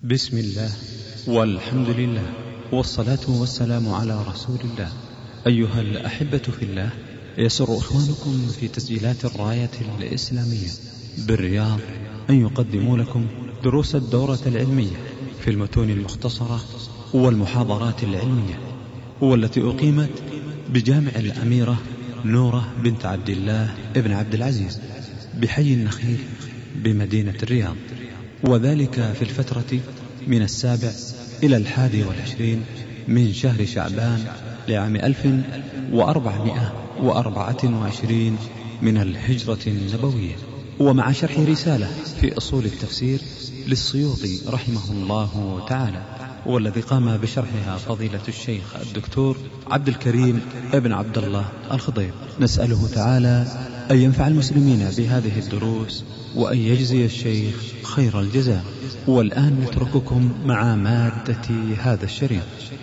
بسم الله والحمد لله والصلاة والسلام على رسول الله. أيها الأحبة في الله، يسر إخوانكم في تسجيلات الراية الإسلامية بالرياض أن يقدموا لكم دروس الدورة العلمية في المتون المختصرة والمحاضرات العلمية، والتي أقيمت بجامع الأميرة نورة بنت عبد الله ابن عبد العزيز بحي النخيل بمدينة الرياض، وذلك في الفترة من 7 إلى 21 من شهر شعبان لعام 1424 من الهجرة النبوية، ومع شرح رسالة في أصول التفسير للسيوطي رحمه الله تعالى، والذي قام بشرحها فضيلة الشيخ الدكتور عبد الكريم ابن عبد الله الخضير. نسأله تعالى أن ينفع المسلمين بهذه الدروس وأن يجزي الشيخ خير الجزاء. والآن نترككم مع مادة هذا الشريط.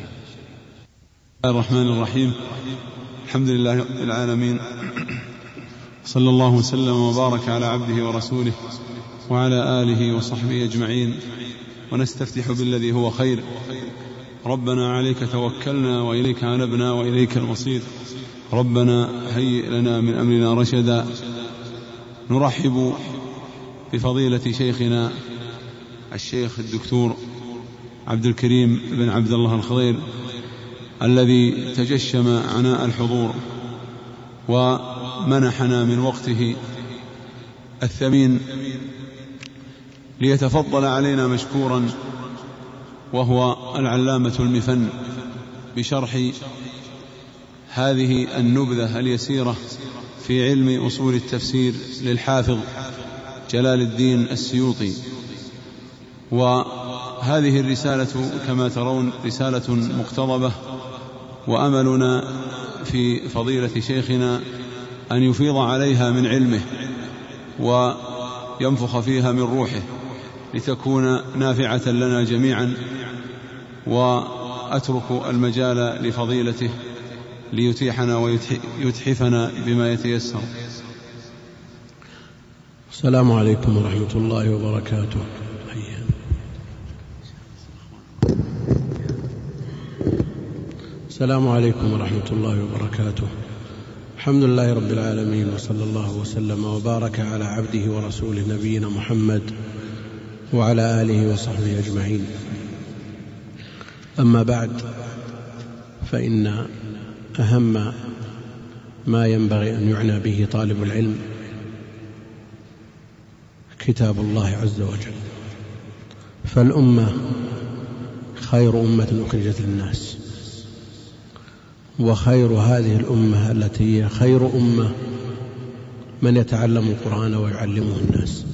الرحمن الرحيم. الحمد لله رب العالمين، صلى الله وسلم وبارك على عبده ورسوله وعلى آله وصحبه أجمعين، ونستفتح بالذي هو خير. ربنا عليك توكلنا وإليك أنبنا وإليك المصير. ربنا هيئ لنا من أمرنا رشدا. نرحب بفضيلة شيخنا الشيخ الدكتور عبد الكريم بن عبد الله الخضير، الذي تجشم عناء الحضور ومنحنا من وقته الثمين ليتفضل علينا مشكورا، وهو العلامة المفن، بشرح هذه النبذة اليسيرة في علم أصول التفسير للحافظ جلال الدين السيوطي. وهذه الرسالة كما ترون رسالة مقتضبة، وأملنا في فضيلة شيخنا أن يفيض عليها من علمه وينفخ فيها من روحه لتكون نافعة لنا جميعا. وأترك المجال لفضيلته ليتيحنا ويتحفنا بما يتيسر. السلام عليكم ورحمة الله وبركاته. السلام عليكم ورحمة الله وبركاته. الحمد لله رب العالمين، وصلى الله وسلم وبارك على عبده ورسوله نبينا محمد وعلى آله وصحبه أجمعين. أما بعد، فإن أهم ما ينبغي أن يعنى به طالب العلم كتاب الله عز وجل، فالأمة خير أمة أخرجت للناس، وخير هذه الأمة التي هي خير أمة من يتعلم القرآن ويعلمه الناس.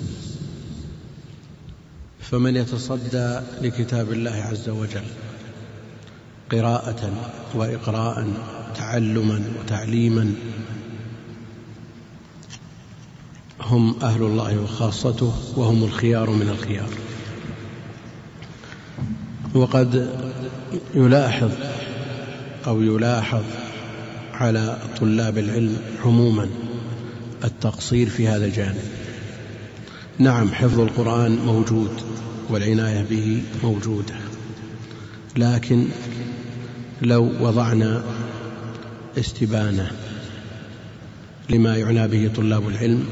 فمن يتصدى لكتاب الله عز وجل قراءة وإقراء، تعلما وتعليما، هم أهل الله وخاصته، وهم الخيار من الخيار. وقد يلاحظ على طلاب العلم عموما التقصير في هذا الجانب. نعم، حفظ القرآن موجود والعناية به موجودة، لكن لو وضعنا استبانة لما يعنى به طلاب العلم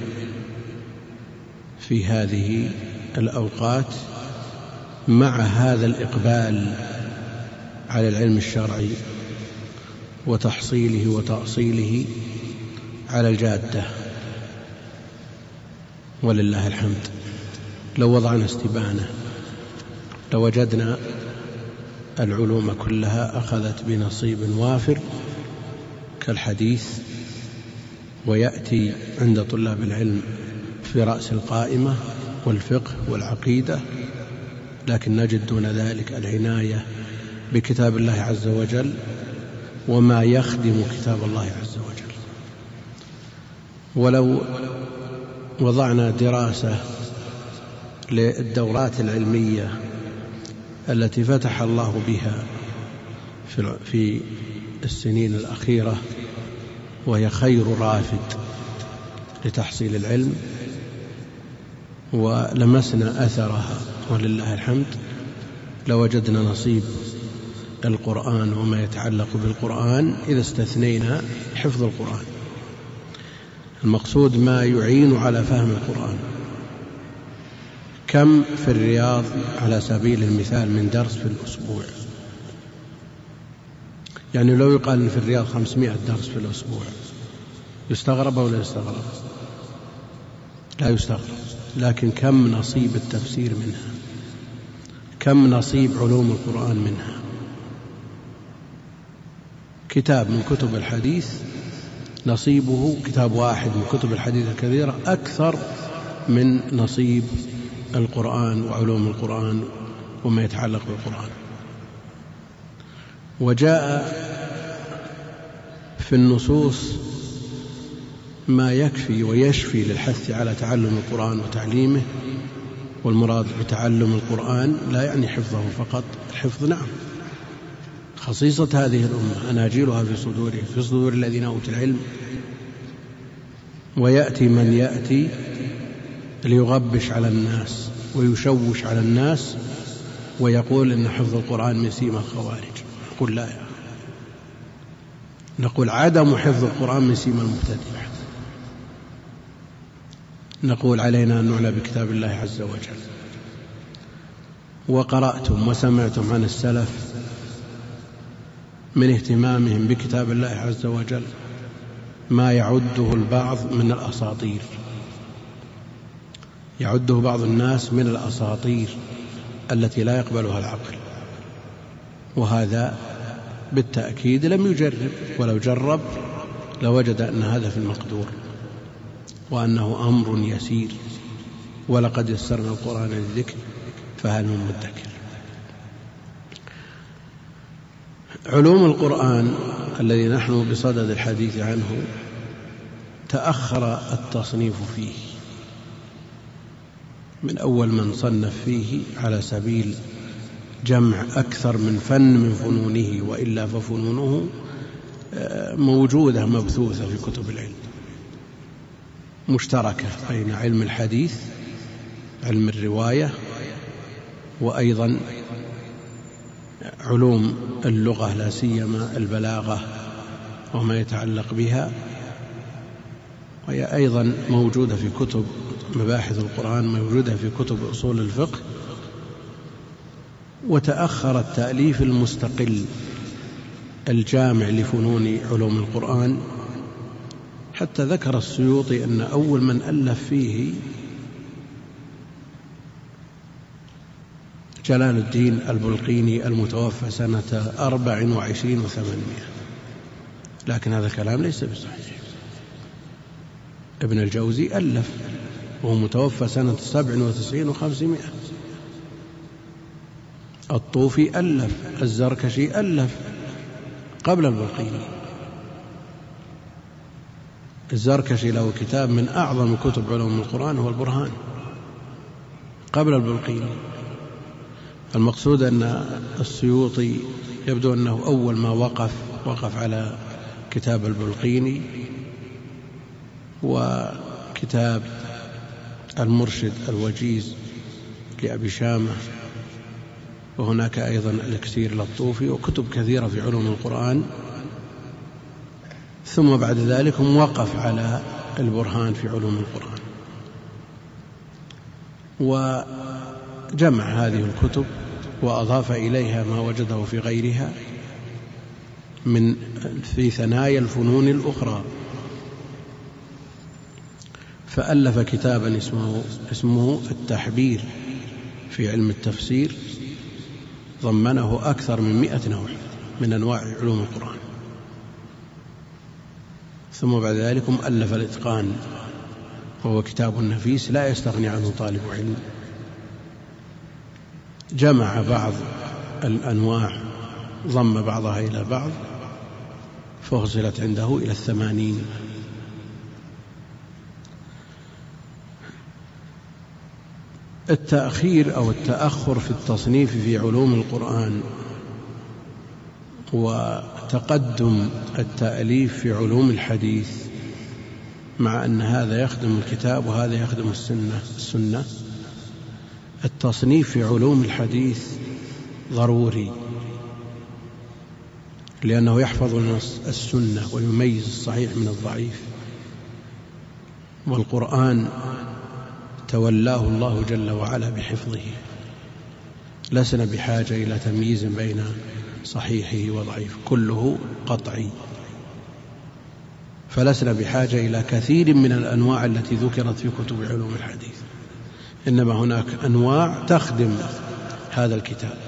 في هذه الأوقات، مع هذا الإقبال على العلم الشرعي وتحصيله وتأصيله على الجادة ولله الحمد، لو وضعنا استبانة لوجدنا العلوم كلها أخذت بنصيب وافر كالحديث، ويأتي عند طلاب العلم في رأس القائمة والفقه والعقيدة، لكن نجد دون ذلك العناية بكتاب الله عز وجل وما يخدم كتاب الله عز وجل. ولو وضعنا دراسة للدورات العلمية التي فتح الله بها في السنين الأخيرة، وهي خير رافد لتحصيل العلم، ولمسنا أثرها ولله الحمد، لوجدنا نصيب القرآن وما يتعلق بالقرآن إذا استثنينا حفظ القرآن. المقصود ما يعين على فهم القرآن. كم في الرياض على سبيل المثال من درس في الأسبوع؟ يعني لو يقال إن في الرياض 500 درس في الأسبوع يستغرب أو لا يستغرب؟ لا يستغرب. لكن كم نصيب التفسير منها؟ كم نصيب علوم القرآن منها؟ كتاب من كتب الحديث نصيبه، كتاب واحد من كتب الحديث الكثيرة أكثر من نصيب القرآن وعلوم القرآن وما يتعلق بالقرآن. وجاء في النصوص ما يكفي ويشفي للحث على تعلم القرآن وتعليمه. والمراد بتعلم القرآن لا يعني حفظه فقط، الحفظ نعم خصيصة هذه الأمة، أناجيلها في صدورهم، في صدور الذين أوتوا العلم. ويأتي من يأتي ليغبش على الناس ويشوش على الناس ويقول إن حفظ القرآن من سيما الخوارج. نقول لا، نقول عدم حفظ القرآن من سيما المبتدعة. نقول علينا أن نعلى بكتاب الله عز وجل. وقرأتم وسمعتم عن السلف من اهتمامهم بكتاب الله عز وجل ما يعده البعض من الأساطير، يعده بعض الناس من الأساطير التي لا يقبلها العقل. وهذا بالتأكيد لم يجرب، ولو جرب لوجد أن هذا في المقدور وأنه أمر يسير. ولقد يسرنا القرآن للذكر فهل من مدكر. علوم القرآن الذي نحن بصدد الحديث عنه تأخر التصنيف فيه من أول من صنف فيه على سبيل جمع أكثر من فن من فنونه، وإلا ففنونه موجودة مبثوثة في كتب العلم مشتركة بين علم الحديث، علم الرواية، وأيضا علوم اللغة لا سيما البلاغة وما يتعلق بها، وهي أيضا موجودة في كتب مباحث القرآن، موجودة في كتب أصول الفقه. وتأخر التأليف المستقل الجامع لفنون علوم القرآن، حتى ذكر السيوطي أن أول من ألف فيه جلال الدين البلقيني المتوفى سنة 24 و800. لكن هذا الكلام ليس بصحيح. ابن الجوزي ألف وهو متوفى سنة 97 و500. الطوفي ألف، الزركشي ألف قبل البلقيني. الزركشي له كتاب من أعظم كتب علوم القرآن هو البرهان قبل البلقيني. المقصود أن السيوطي يبدو أنه أول ما وقف على كتاب البلقيني وكتاب المرشد الوجيز لأبي شامة، وهناك أيضا الإكسير للطوفي وكتب كثيرة في علوم القرآن. ثم بعد ذلك وقف على البرهان في علوم القرآن، وجمع هذه الكتب وأضاف إليها ما وجده في غيرها من في ثنايا الفنون الأخرى. فألف كتابا اسمه التحبير في علم التفسير، ضمنه أكثر من 100 نوع من أنواع علوم القرآن. ثم بعد ذلك ألف الإتقان، وهو كتاب نفيس لا يستغني عنه طالب علم. جمع بعض الأنواع، ضم بعضها إلى بعض، فغزلت عنده إلى 80. التأخير أو التأخر في التصنيف في علوم القرآن وتقدم التأليف في علوم الحديث، مع أن هذا يخدم الكتاب وهذا يخدم السنة. التصنيف في علوم الحديث ضروري، لأنه يحفظ السنة ويميز الصحيح من الضعيف، والقرآن تولاه الله جل وعلا بحفظه، لسنا بحاجة إلى تمييز بين صحيحه وضعيف، كله قطعي، فلسنا بحاجة إلى كثير من الأنواع التي ذكرت في كتب علوم الحديث، إنما هناك أنواع تخدم هذا الكتاب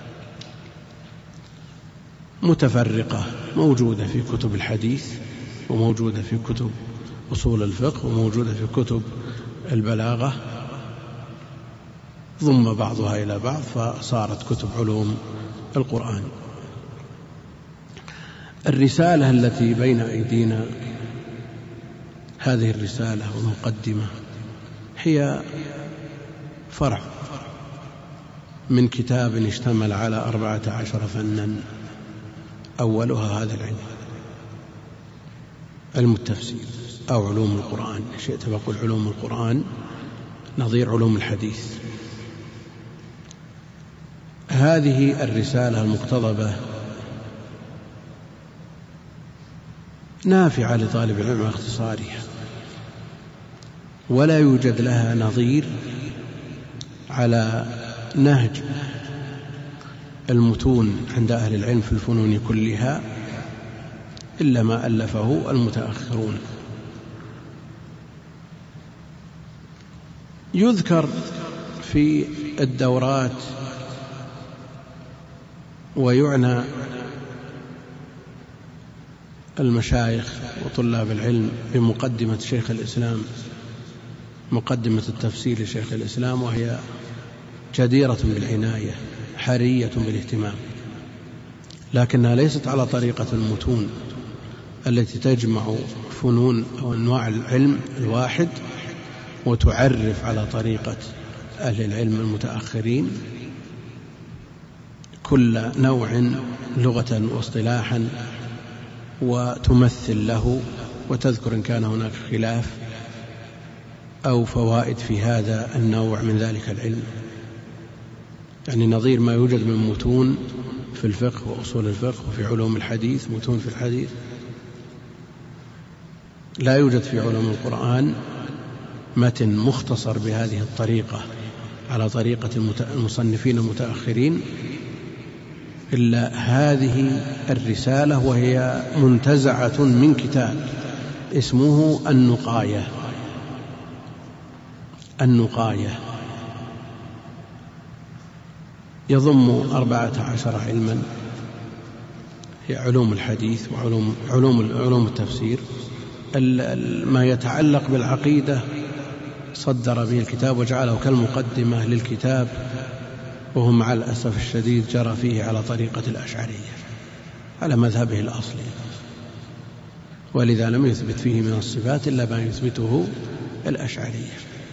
متفرقة، موجودة في كتب الحديث، وموجودة في كتب أصول الفقه، وموجودة في كتب البلاغة، ضم بعضها إلى بعض فصارت كتب علوم القرآن. الرسالة التي بين أيدينا، هذه الرسالة ومقدمة، هي فرع من كتاب اشتمل على 14 فنا، أولها هذا العلم، علم التفسير أو علوم القرآن، شئت بقول علوم القرآن نظير علوم الحديث. هذه الرسالة المقتضبة نافعة لطالب العلم على اختصارها، ولا يوجد لها نظير على نهج المتون عند أهل العلم في الفنون كلها إلا ما ألفه المتأخرون. يذكر في الدورات ويعنى المشايخ وطلاب العلم بمقدمة شيخ الإسلام، مقدمة التفسير لشيخ الإسلام، وهي جديرة بالعناية حرية بالاهتمام، لكنها ليست على طريقة المتون التي تجمع فنون أو أنواع العلم الواحد وتعرف على طريقة أهل العلم المتأخرين كل نوع لغة واصطلاحا، وتمثل له وتذكر إن كان هناك خلاف أو فوائد في هذا النوع من ذلك العلم، يعني نظير ما يوجد من متون في الفقه وأصول الفقه وفي علوم الحديث، متون في الحديث، لا يوجد في علوم القرآن متن مختصر بهذه الطريقة على طريقة المصنفين المتأخرين إلا هذه الرسالة، وهي منتزعة من كتاب اسمه النقاية، يضم 14 علما، هي علوم الحديث وعلوم التفسير. ما يتعلق بالعقيدة صدر به الكتاب وجعله كالمقدمة للكتاب، وهو مع الأسف الشديد جرى فيه على طريقة الأشعرية على مذهبه الأصلي، ولذا لم يثبت فيه من الصفات إلا ما يثبته الأشعرية.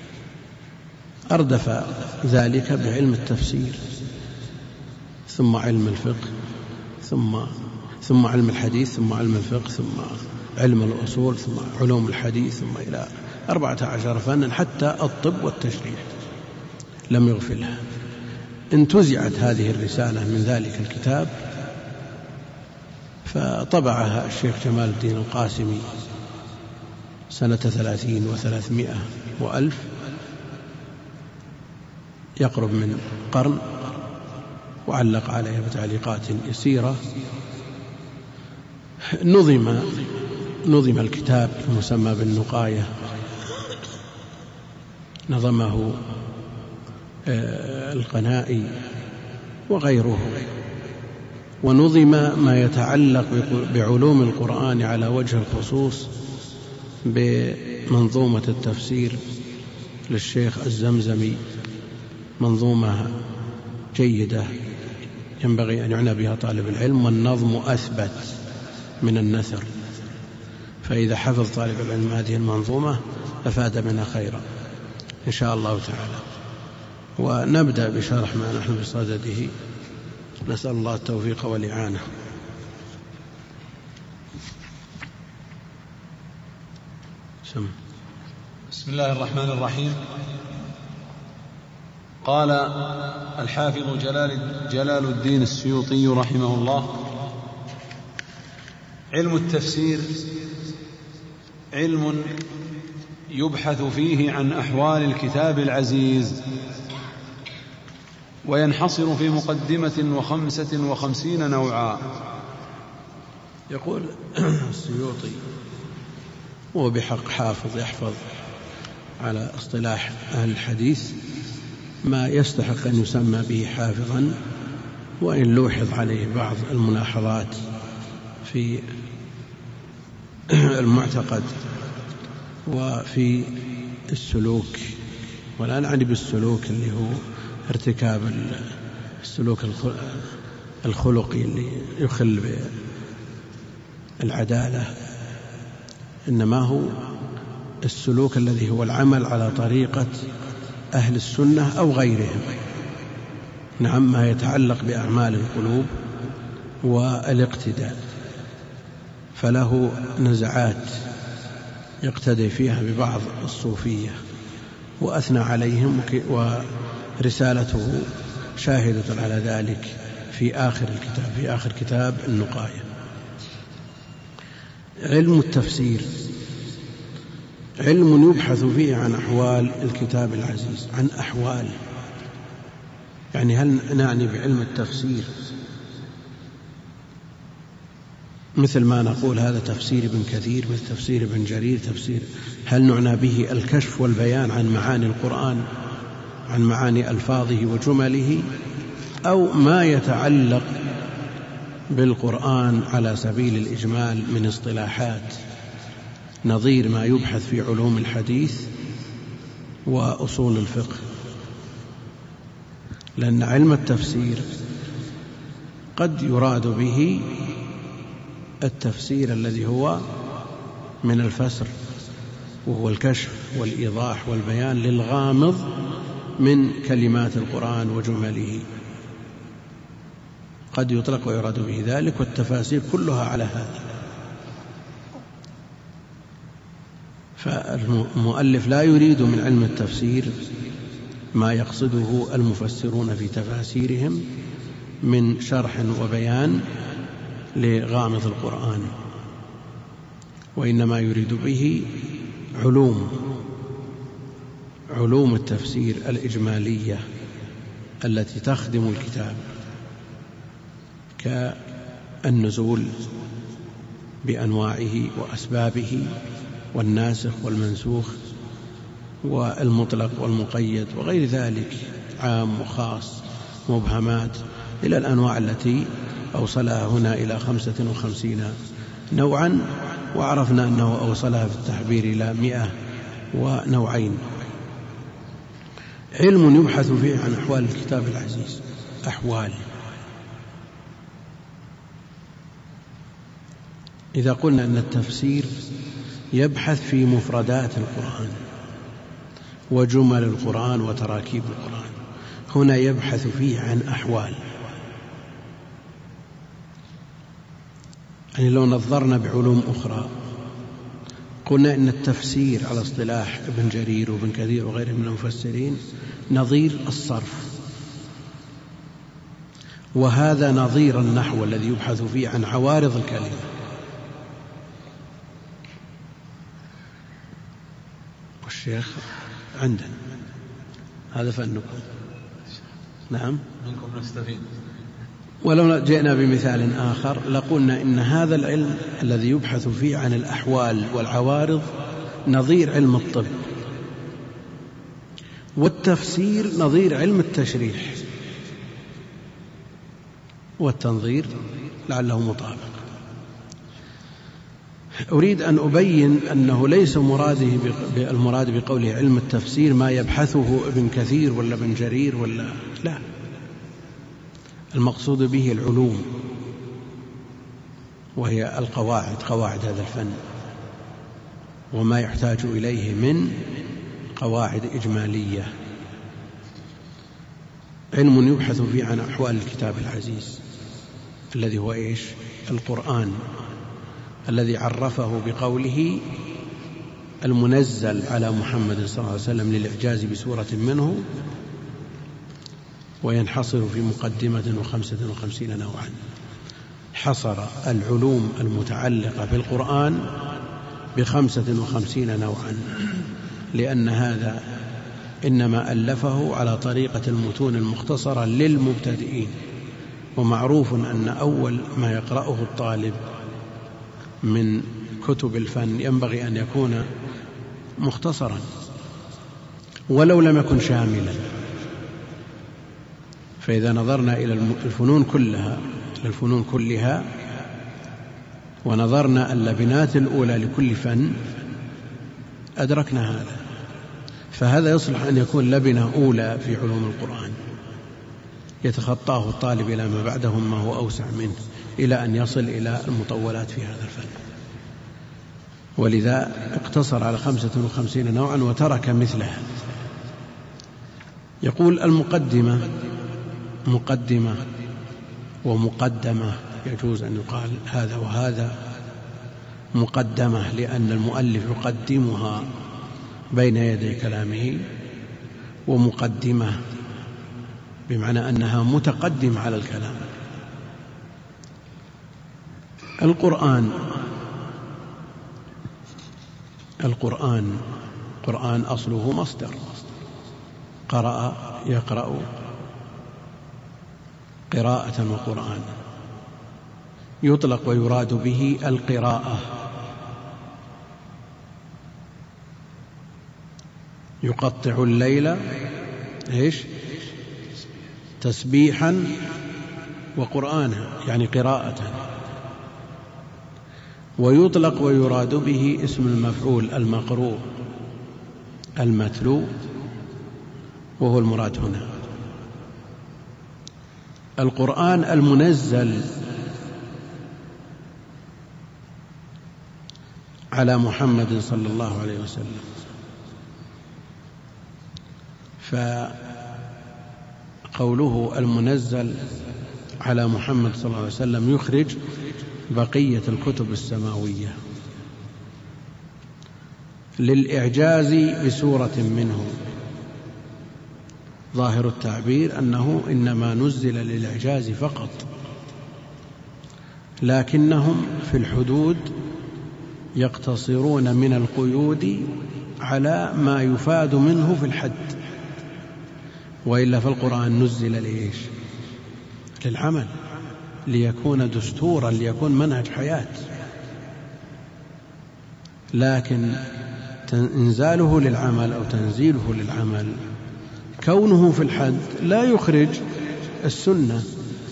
أردف ذلك بعلم التفسير، ثم علم الفقه، ثم علم الحديث، ثم علم الفقه، ثم علم الأصول، ثم علوم الحديث، ثم إلى 14 فنا، حتى الطب والتشريح لم يغفلها. انتزعت هذه الرسالة من ذلك الكتاب، فطبعها الشيخ جمال الدين القاسمي سنة 30 و300 و1000، يقرب من قرن، وعلق عليها بتعليقات يسيرة. نظم الكتاب المسمى بالنقاية، نظمه القنائي وغيره، ونظم ما يتعلق بعلوم القرآن على وجه الخصوص بمنظومة التفسير للشيخ الزمزمي، منظومة جيدة ينبغي أن يعنى بها طالب العلم، والنظم أثبت من النثر، فإذا حفظ طالب العلم هذه المنظومة أفاد منها خيرا إن شاء الله تعالى. ونبدأ بشرح ما نحن بصدده، نسأل الله التوفيق والإعانة. بسم الله الرحمن الرحيم. قال الحافظ جلال الدين السيوطي رحمه الله: علم التفسير علم يبحث فيه عن أحوال الكتاب العزيز، وينحصر في مقدمة 55 نوعا. يقول السيوطي: هو بحق حافظ يحفظ على اصطلاح أهل الحديث ما يستحق أن يسمى به حافظا، وإن لوحظ عليه بعض الملاحظات في المعتقد وفي السلوك، ولا نعني بالسلوك اللي هو ارتكاب السلوك الخلقي اللي يخل بالعدالة، إنما هو السلوك الذي هو العمل على طريقة أهل السنة أو غيرهم. نعم، ما يتعلق بأعمال القلوب والاقتداء، فله نزعات يقتدي فيها ببعض الصوفية وأثنى عليهم، ورسالته شاهدة على ذلك في آخر كتاب النقاية. علم التفسير علم يبحث فيه عن أحوال الكتاب العزيز. عن أحوال، يعني هل نعني بعلم التفسير مثل ما نقول هذا تفسير ابن كثير، مثل تفسير ابن جرير، هل نعنى به الكشف والبيان عن معاني القرآن، عن معاني ألفاظه وجمله، أو ما يتعلق بالقرآن على سبيل الإجمال من اصطلاحات نظير ما يبحث في علوم الحديث وأصول الفقه؟ لأن علم التفسير قد يراد به التفسير الذي هو من الفسر، وهو الكشف والإيضاح والبيان للغامض من كلمات القرآن وجمله، قد يطلق ويراد به ذلك، والتفاسير كلها على هذا. فالمؤلف لا يريد من علم التفسير ما يقصده المفسرون في تفاسيرهم من شرح وبيان لغامض القرآن، وإنما يريد به علوم التفسير الإجمالية التي تخدم الكتاب، كالنزول بأنواعه وأسبابه، والناسخ والمنسوخ، والمطلق والمقيد، وغير ذلك، عام وخاص، مبهمات، إلى الأنواع التي أوصلها هنا إلى 55 نوعا، وعرفنا أنه أوصلها في التحبير إلى 102. علم يبحث فيه عن أحوال الكتاب العزيز. أحوال، إذا قلنا أن التفسير يبحث في مفردات القرآن وجمل القرآن وتراكيب القرآن، هنا يبحث فيه عن أحوال. يعني لو نظرنا بعلوم أخرى قلنا إن التفسير على اصطلاح ابن جرير وابن كثير وغيرهم من المفسرين نظير الصرف، وهذا نظير النحو الذي يبحث فيه عن عوارض الكلمة. والشيخ عندنا هذا فنكم. نعم، منكم نستفيد. ولو جئنا بمثال آخر لقلنا إن هذا العلم الذي يبحث فيه عن الأحوال والعوارض نظير علم الطب، والتفسير نظير علم التشريح والتنظير، لعله مطابق. أريد أن أبين أنه ليس المراد بقوله علم التفسير ما يبحثه ابن كثير ولا ابن جرير ولا لا، المقصود به العلوم، وهي القواعد، قواعد هذا الفن، وما يحتاج إليه من قواعد إجمالية. علم يبحث فيه عن أحوال الكتاب العزيز الذي هو إيش؟ القرآن، الذي عرفه بقوله المنزل على محمد صلى الله عليه وسلم للإعجاز بسورة منه، وينحصر في مقدمة 55 نوعا. حصر العلوم المتعلقة بالقرآن 55 نوعا، لأن هذا إنما ألفه على طريقة المتون المختصرة للمبتدئين، ومعروف أن أول ما يقرأه الطالب من كتب الفن ينبغي أن يكون مختصرا ولو لم يكن شاملا. فإذا نظرنا إلى الفنون كلها ونظرنا اللبنات الأولى لكل فن أدركنا هذا. فهذا يصلح أن يكون لبنة أولى في علوم القرآن يتخطاه الطالب إلى ما بعده ما هو أوسع منه، إلى أن يصل إلى المطولات في هذا الفن. ولذا اقتصر على 55 نوعا وترك مثلها. يقول المقدمة مقدمة ومقدمة، يجوز أن يقال هذا وهذا. مقدمة لأن المؤلف يقدمها بين يدي كلامه، ومقدمة بمعنى أنها متقدمة على الكلام. القرآن أصله مصدر، قرأ يقرأ قراءة وقرآن، يطلق ويراد به القراءة. يقطع الليل تسبيحا وقرآنا، يعني قراءة. ويطلق ويراد به اسم المفعول المقروء المتلو، وهو المراد هنا. القرآن المنزل على محمد صلى الله عليه وسلم، فقوله المنزل على محمد صلى الله عليه وسلم يخرج بقية الكتب السماوية للإعجاز بسورة منه. ظاهر التعبير أنه إنما نزل للإعجاز فقط، لكنهم في الحدود يقتصرون من القيود على ما يفاد منه في الحد، وإلا فالقرآن نزل لإيش؟ للعمل، ليكون دستورا، ليكون منهج حياة. لكن إنزاله للعمل أو تنزيله للعمل، كونه في الحد لا يخرج السنة،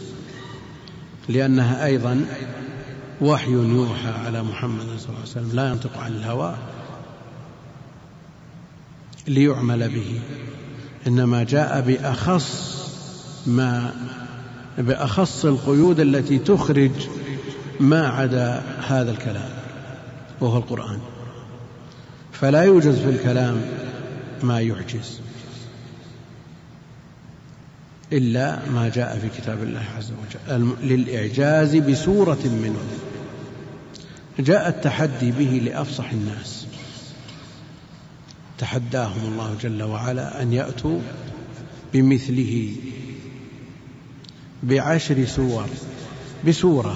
لأنها أيضا وحي يوحى على محمد صلى الله عليه وسلم، لا ينطق عن الهوى ليعمل به، إنما جاء بأخص القيود التي تخرج ما عدا هذا الكلام، وهو القرآن. فلا يوجد في الكلام ما يعجز إلا ما جاء في كتاب الله عز وجل للإعجاز بسورة منه. جاء التحدي به لأفصح الناس، تحداهم الله جل وعلا أن يأتوا بمثله ب10 سور بسورة.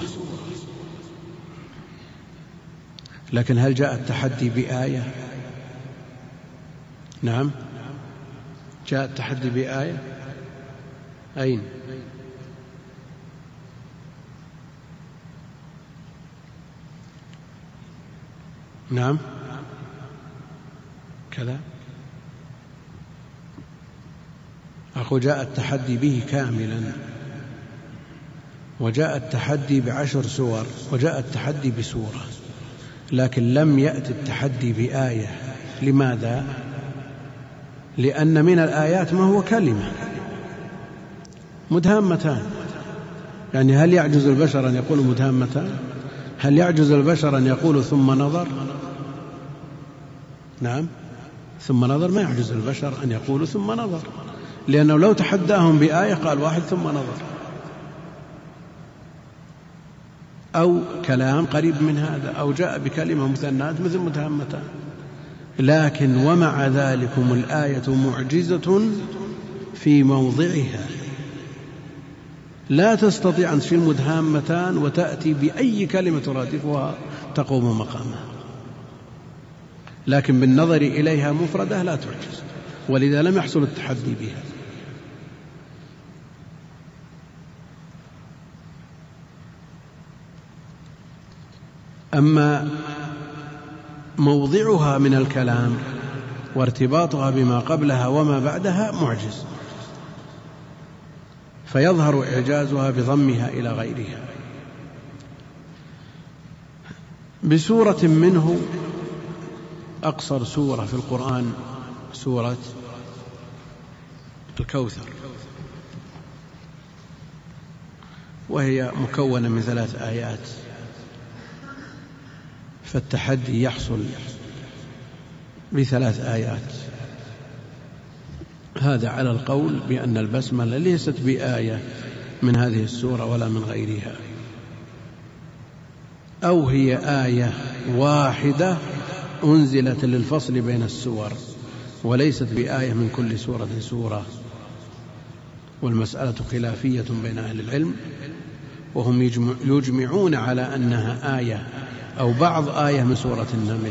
لكن هل جاء التحدي بآية؟ نعم، جاء التحدي بآية. أين؟ نعم كذا أقول جاء التحدي به كاملا، وجاء التحدي ب10 سور، وجاء التحدي بسورة، لكن لم يأتي التحدي بآية. لماذا؟ لأن من الآيات ما هو كلمة مدهامتان. يعني هل يعجز البشر أن يقول مدهامتان؟ هل يعجز البشر أن يقول ثم نظر؟ نعم، ثم نظر ما يعجز البشر أن يقول ثم نظر، لأنه لو تحداهم بآية قال واحد ثم نظر، أو كلام قريب من هذا، أو جاء بكلمة مثنات مثل مدهامتان. لكن ومع ذلك الآية معجزة في موضعها، لا تستطيع أن تشيل مدهامتان وتأتي بأي كلمة ترادفها تقوم مقامها، لكن بالنظر إليها مفردة لا تعجز، ولذا لم يحصل التحدي بها. أما موضعها من الكلام وارتباطها بما قبلها وما بعدها معجز، فيظهر إعجازها بضمها إلى غيرها. بسورة منه، أقصر سورة في القرآن سورة الكوثر، وهي مكونة من 3 آيات، فالتحدي يحصل ب3 آيات. هذا على القول بأن البسملة ليست بآية من هذه السورة ولا من غيرها، أو هي آية واحدة أنزلت للفصل بين السور، وليست بآية من كل سورة سورة. والمسألة خلافية بين أهل العلم، وهم يجمعون على أنها آية أو بعض آية من سورة النمل،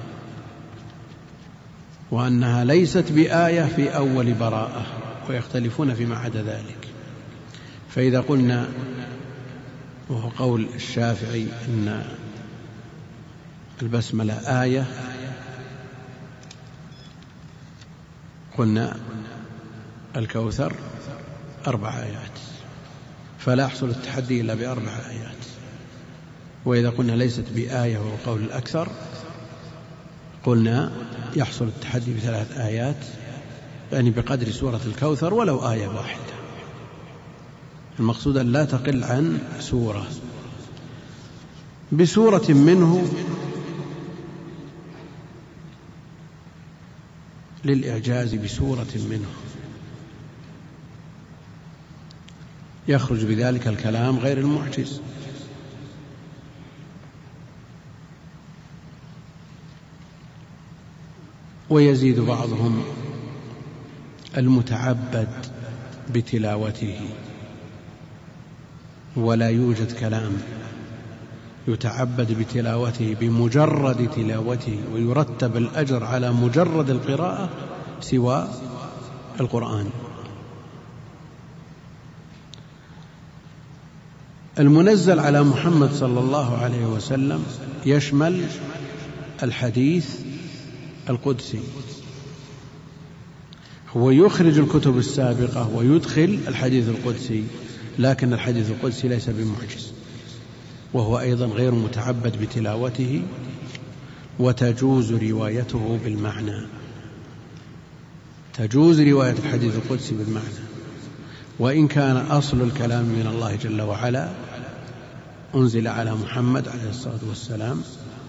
وأنها ليست بآية في أول براءة، ويختلفون فيما عدا ذلك. فإذا قلنا، وهو قول الشافعي، أن البسملة آية، قلنا الكوثر 4 آيات، فلا يحصل التحدي إلا ب4 آيات. وإذا قلنا ليست بآية، وهو قول الأكثر، قلنا يحصل التحدي ب3 آيات، يعني بقدر سورة الكوثر ولو آية واحدة. المقصود أن لا تقل عن سورة. بسورة منه للإعجاز، بسورة منه يخرج بذلك الكلام غير المعجز. ويزيد بعضهم المتعبد بتلاوته، ولا يوجد كلام يتعبد بتلاوته بمجرد تلاوته ويرتب الأجر على مجرد القراءة سوى القرآن. المنزل على محمد صلى الله عليه وسلم يشمل الحديث القدسي، هو يخرج الكتب السابقة ويدخل الحديث القدسي، لكن الحديث القدسي ليس بمعجز، وهو أيضا غير متعبد بتلاوته، وتجوز روايته بالمعنى، تجوز رواية الحديث القدسي بالمعنى، وإن كان أصل الكلام من الله جل وعلا أنزل على محمد عليه الصلاة والسلام،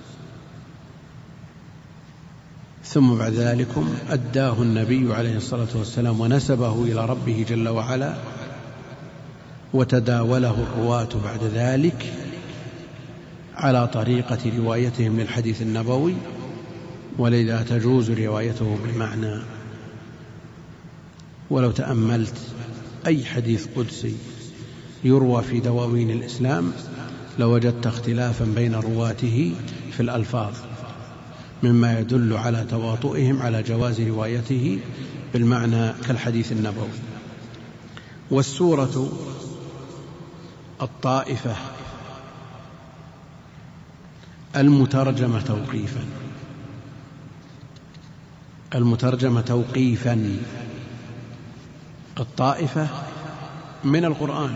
ثم بعد ذلك أداه النبي عليه الصلاة والسلام ونسبه إلى ربه جل وعلا، وتداوله الرواة بعد ذلك على طريقة روايتهم للحديث النبوي، ولذا تجوز روايته بالمعنى. ولو تأملت أي حديث قدسي يروى في دواوين الإسلام لوجدت اختلافا بين رواته في الألفاظ، مما يدل على تواطؤهم على جواز روايته بالمعنى كالحديث النبوي. والسورة الطائفة المترجمة توقيفا، الطائفة من القرآن،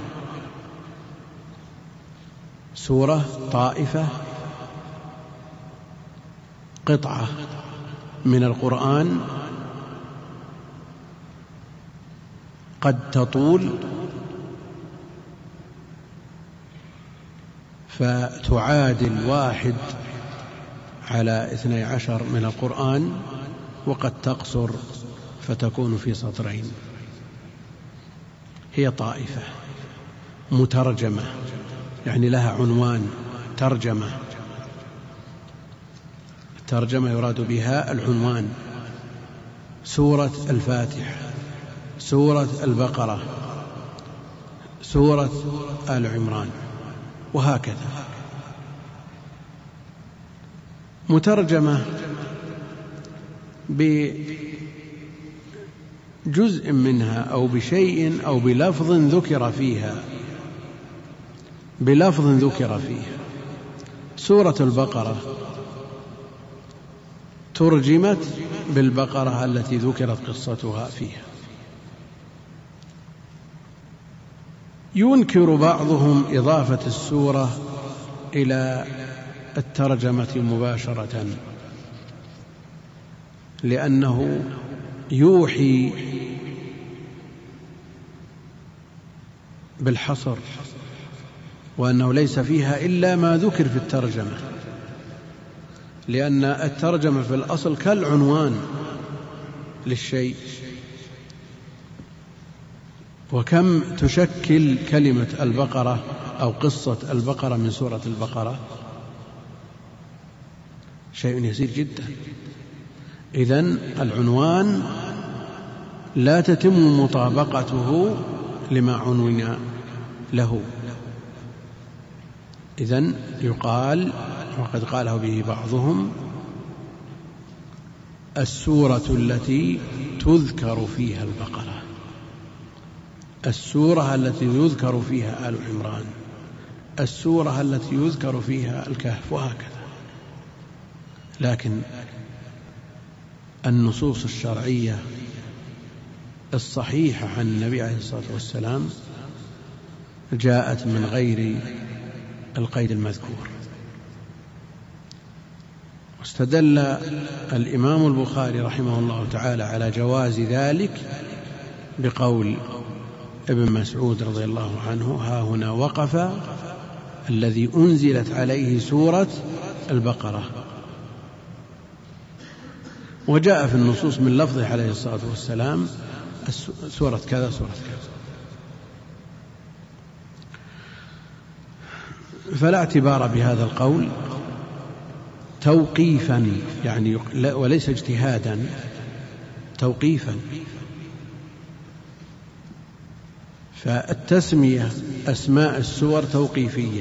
سورة طائفة قطعة من القرآن قد تطول فتعادل 1/12 من القرآن، وقد تقصر فتكون في 2 سطر. هي طائفة مترجمة، يعني لها عنوان ترجمة. الترجمة يراد بها العنوان. سورة الفاتحة، سورة البقرة، سورة آل عمران، وهكذا. مترجمة بجزء منها أو بشيء أو بلفظ ذكر فيها، سورة البقرة ترجمت بالبقرة التي ذكرت قصتها فيها. ينكر بعضهم إضافة السورة إلى الترجمة مباشرة، لأنه يوحي بالحصر، وأنه ليس فيها إلا ما ذكر في الترجمة، لأن الترجمة في الأصل كالعنوان للشيء. وكم تشكل كلمة البقرة أو قصة البقرة من سورة البقرة؟ شيء يسير جدا. إذن العنوان لا تتم مطابقته لما عنون له. إذن يقال، وقد قاله به بعضهم، السورة التي تذكر فيها البقرة، السورة التي يذكر فيها آل عمران، السورة التي يذكر فيها الكهف، وهكذا. لكن النصوص الشرعية الصحيحة عن النبي عليه الصلاة والسلام جاءت من غير القيد المذكور. واستدل الإمام البخاري رحمه الله تعالى على جواز ذلك بقول ابن مسعود رضي الله عنه: ها هنا وقف الذي أنزلت عليه سورة البقرة. وجاء في النصوص من لفظه عليه الصلاة والسلام سورة كذا سورة كذا. فلا اعتبار بهذا القول توقيفا، يعني وليس اجتهادا، توقيفا. فالتسمية أسماء السور توقيفية.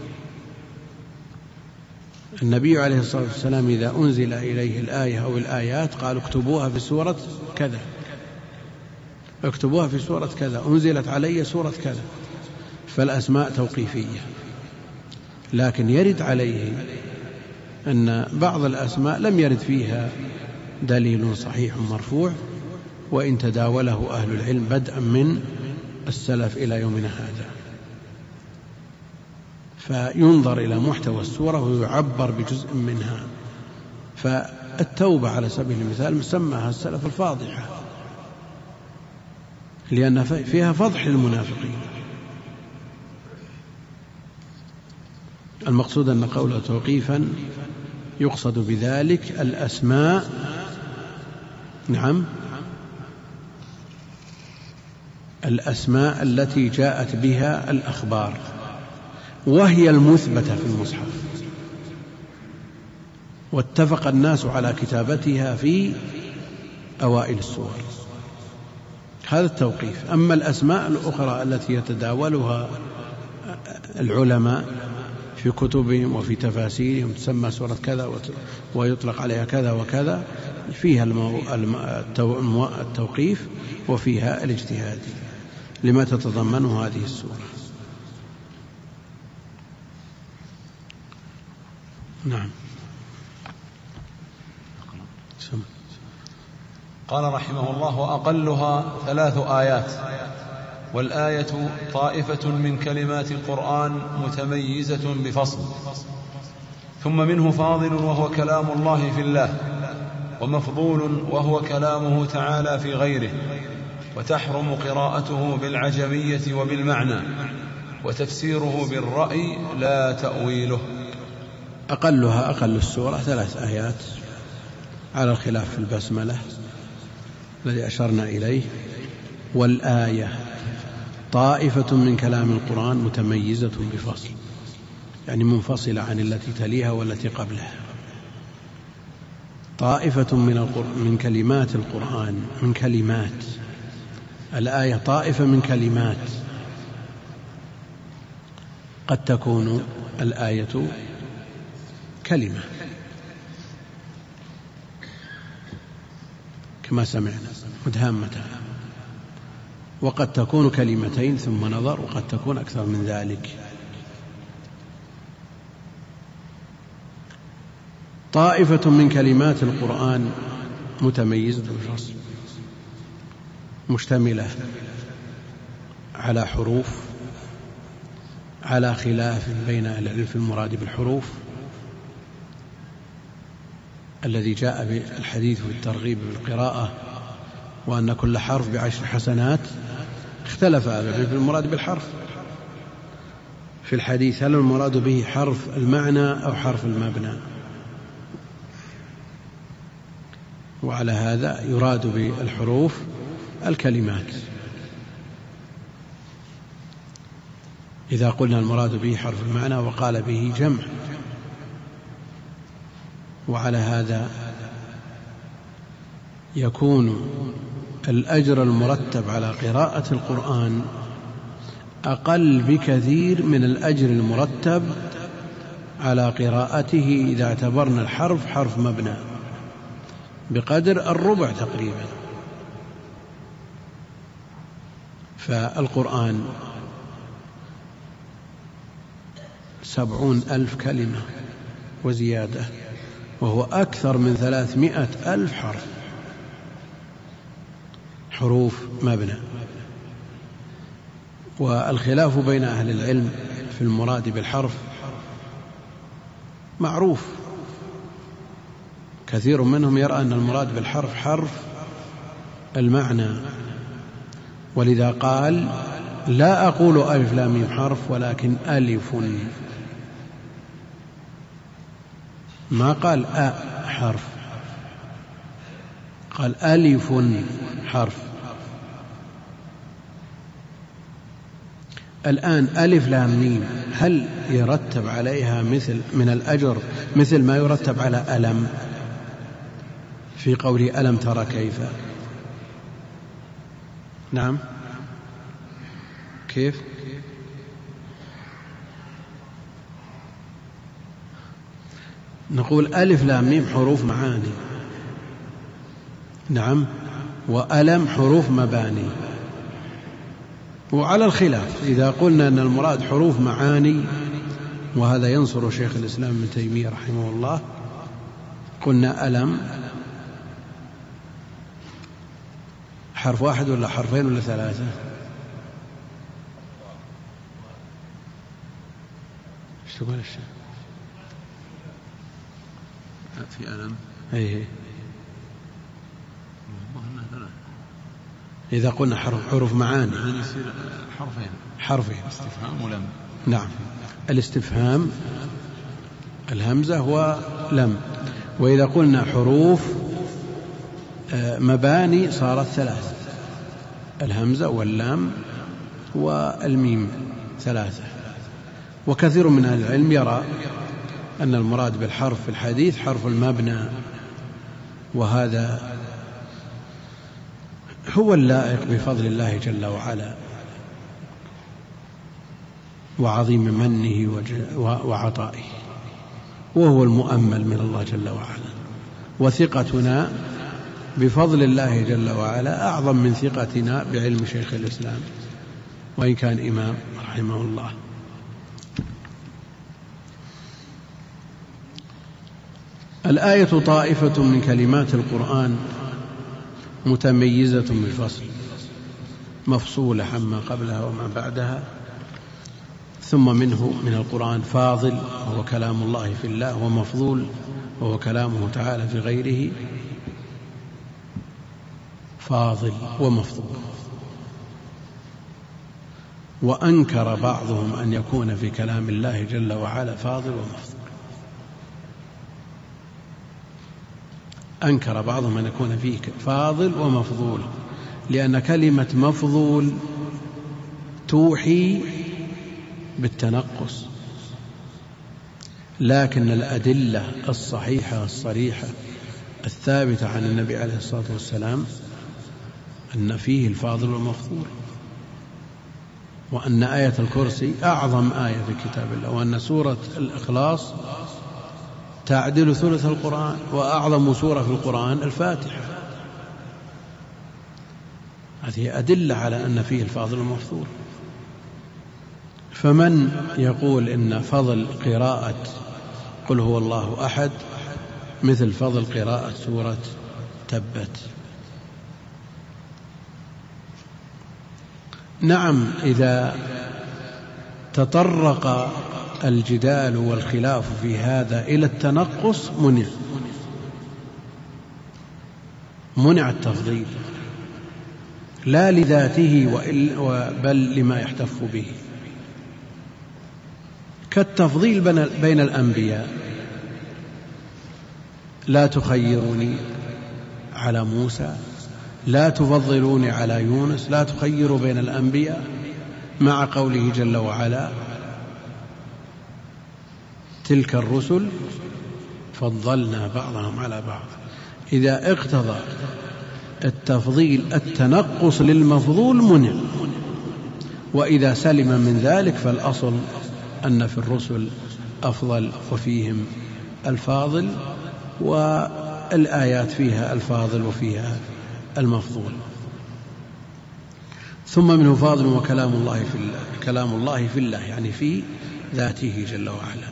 النبي عليه الصلاة والسلام إذا أنزل إليه الآية أو الآيات قالوا اكتبوها في سورة كذا، اكتبوها في سورة كذا، أنزلت علي سورة كذا. فالأسماء توقيفية. لكن يرد عليه أن بعض الأسماء لم يرد فيها دليل صحيح مرفوع، وإن تداوله أهل العلم بدءا من السلف إلى يومنا هذا. فينظر إلى محتوى السورة ويعبر بجزء منها. فالتوبة على سبيل المثال سماها السلف الفاضحة، لأن فيها فضح للمنافقين. المقصود أن قوله توقيفا يقصد بذلك الأسماء، نعم، الأسماء التي جاءت بها الأخبار، وهي المثبتة في المصحف، واتفق الناس على كتابتها في أوائل السور. هذا التوقيف. أما الأسماء الأخرى التي يتداولها العلماء في كتبهم وفي تفاسيرهم تسمى سورة كذا ويطلق عليها كذا وكذا، فيها التوقيف وفيها الاجتهاد لما تتضمنه هذه السورة. نعم. قال رحمه الله: وأقلها 3 آيات، والآية طائفة من كلمات القرآن متميزة بفصل، ثم منه فاضل وهو كلام الله في الله، ومفضول وهو كلامه تعالى في غيره، وتحرم قراءته بالعجمية وبالمعنى، وتفسيره بالرأي لا تأويله. أقلها أقل السورة 3 آيات على الخلاف في البسملة الذي أشرنا إليه. والآية طائفة من كلام القرآن متميزة بفصل، يعني منفصلة عن التي تليها والتي قبلها. طائفة من كلمات القرآن، من كلمات الآية طائفة من كلمات، قد تكون الآية كلمة كما سمعنا مدهامتها، وقد تكون كلمتين ثم نظر، وقد تكون أكثر من ذلك. طائفة من كلمات القرآن متميزة بالفصل، مشتملة على حروف، على خلاف بين أهل العلم في المراد بالحروف الذي جاء بالحديث والترغيب بالقراءة وأن كل حرف ب10 حسنات. اختلف أهل العلم في المراد بالحرف في الحديث، هل المراد به حرف المعنى أو حرف المبنى؟ وعلى هذا يراد بالحروف الكلمات. إذا قلنا المراد به حرف المعنى وقال به جمع، وعلى هذا يكون الأجر المرتب على قراءة القرآن أقل بكثير من الأجر المرتب على قراءته إذا اعتبرنا الحرف حرف مبنى بقدر الربع تقريبا. فالقرآن 70,000 كلمة وزيادة، وهو أكثر من 300,000 حرف، حروف مبنى. والخلاف بين أهل العلم في المراد بالحرف معروف، كثير منهم يرى أن المراد بالحرف حرف المعنى، ولذا قال لا أقول ألف لام ميم حرف ولكن ألف، ما قال حرف، قال ألف حرف. الآن ألف لام ميم هل يرتب عليها مثل من الأجر مثل ما يرتب على ألم في قوله ألم ترى كيف؟ نعم، كيف؟ نقول ألف لام ميم حروف معاني، نعم، وألم حروف مباني. وعلى الخلاف إذا قلنا أن المراد حروف معاني، وهذا ينصر شيخ الإسلام ابن تيمية رحمه الله، قلنا ألم حرف واحد ولا حرفين ولا ثلاثة؟ ايش تقول الشيخ؟ في ألم أيه. إذا قلنا حروف معاني يصير حرفين استفهام ولم. نعم، الاستفهام الهمزة ولم. وإذا قلنا حروف مباني صارت 3، الهمزة واللام والميم 3. وكثير من أهل العلم يرى أن المراد بالحرف في الحديث حرف المبنى، وهذا هو اللائق بفضل الله جل وعلا وعظيم منه وعطائه، وهو المؤمل من الله جل وعلا. وثقتنا بفضل الله جل وعلا أعظم من ثقتنا بعلم شيخ الإسلام وإن كان إمام رحمه الله. الآية طائفة من كلمات القرآن متميزة بالفصل، مفصولة عما قبلها وما بعدها. ثم منه من القرآن فاضل وهو كلام الله في الله، ومفضول وهو كلامه تعالى في غيره. فاضل ومفضول. وأنكر بعضهم أن يكون في كلام الله جل وعلا فاضل ومفضول، أنكر بعضهم أن يكون فيه فاضل ومفضول، لأن كلمة مفضول توحي بالتنقص، لكن الأدلة الصحيحة الصريحة الثابتة عن النبي عليه الصلاة والسلام أن فيه الفاضل والمفضول. وأن آية الكرسي أعظم آية في كتاب الله، وأن سورة الإخلاص تعدل ثلث القرآن، وأعظم سورة في القرآن الفاتحة. هذه أدلة على أن فيه الفاضل المفضول. فمن يقول إن فضل قراءة قل هو الله أحد مثل فضل قراءة سورة تبت، نعم، إذا تطرق الجدال والخلاف في هذا إلى التنقص منع التفضيل، لا لذاته بل لما يحتف به، كالتفضيل بين الأنبياء. لا تخيروني على موسى، لا تفضلوني على يونس، لا تخيروا بين الأنبياء، مع قوله جل وعلا تلك الرسل فضلنا بعضهم على بعض. إذا اقتضى التفضيل التنقص للمفضول منع، وإذا سلم من ذلك فالأصل أن في الرسل أفضل وفيهم الفاضل، والآيات فيها الفاضل وفيها المفضول. ثم منه فاضل وكلام الله في الله، كلام الله في الله يعني في ذاته جل وعلا،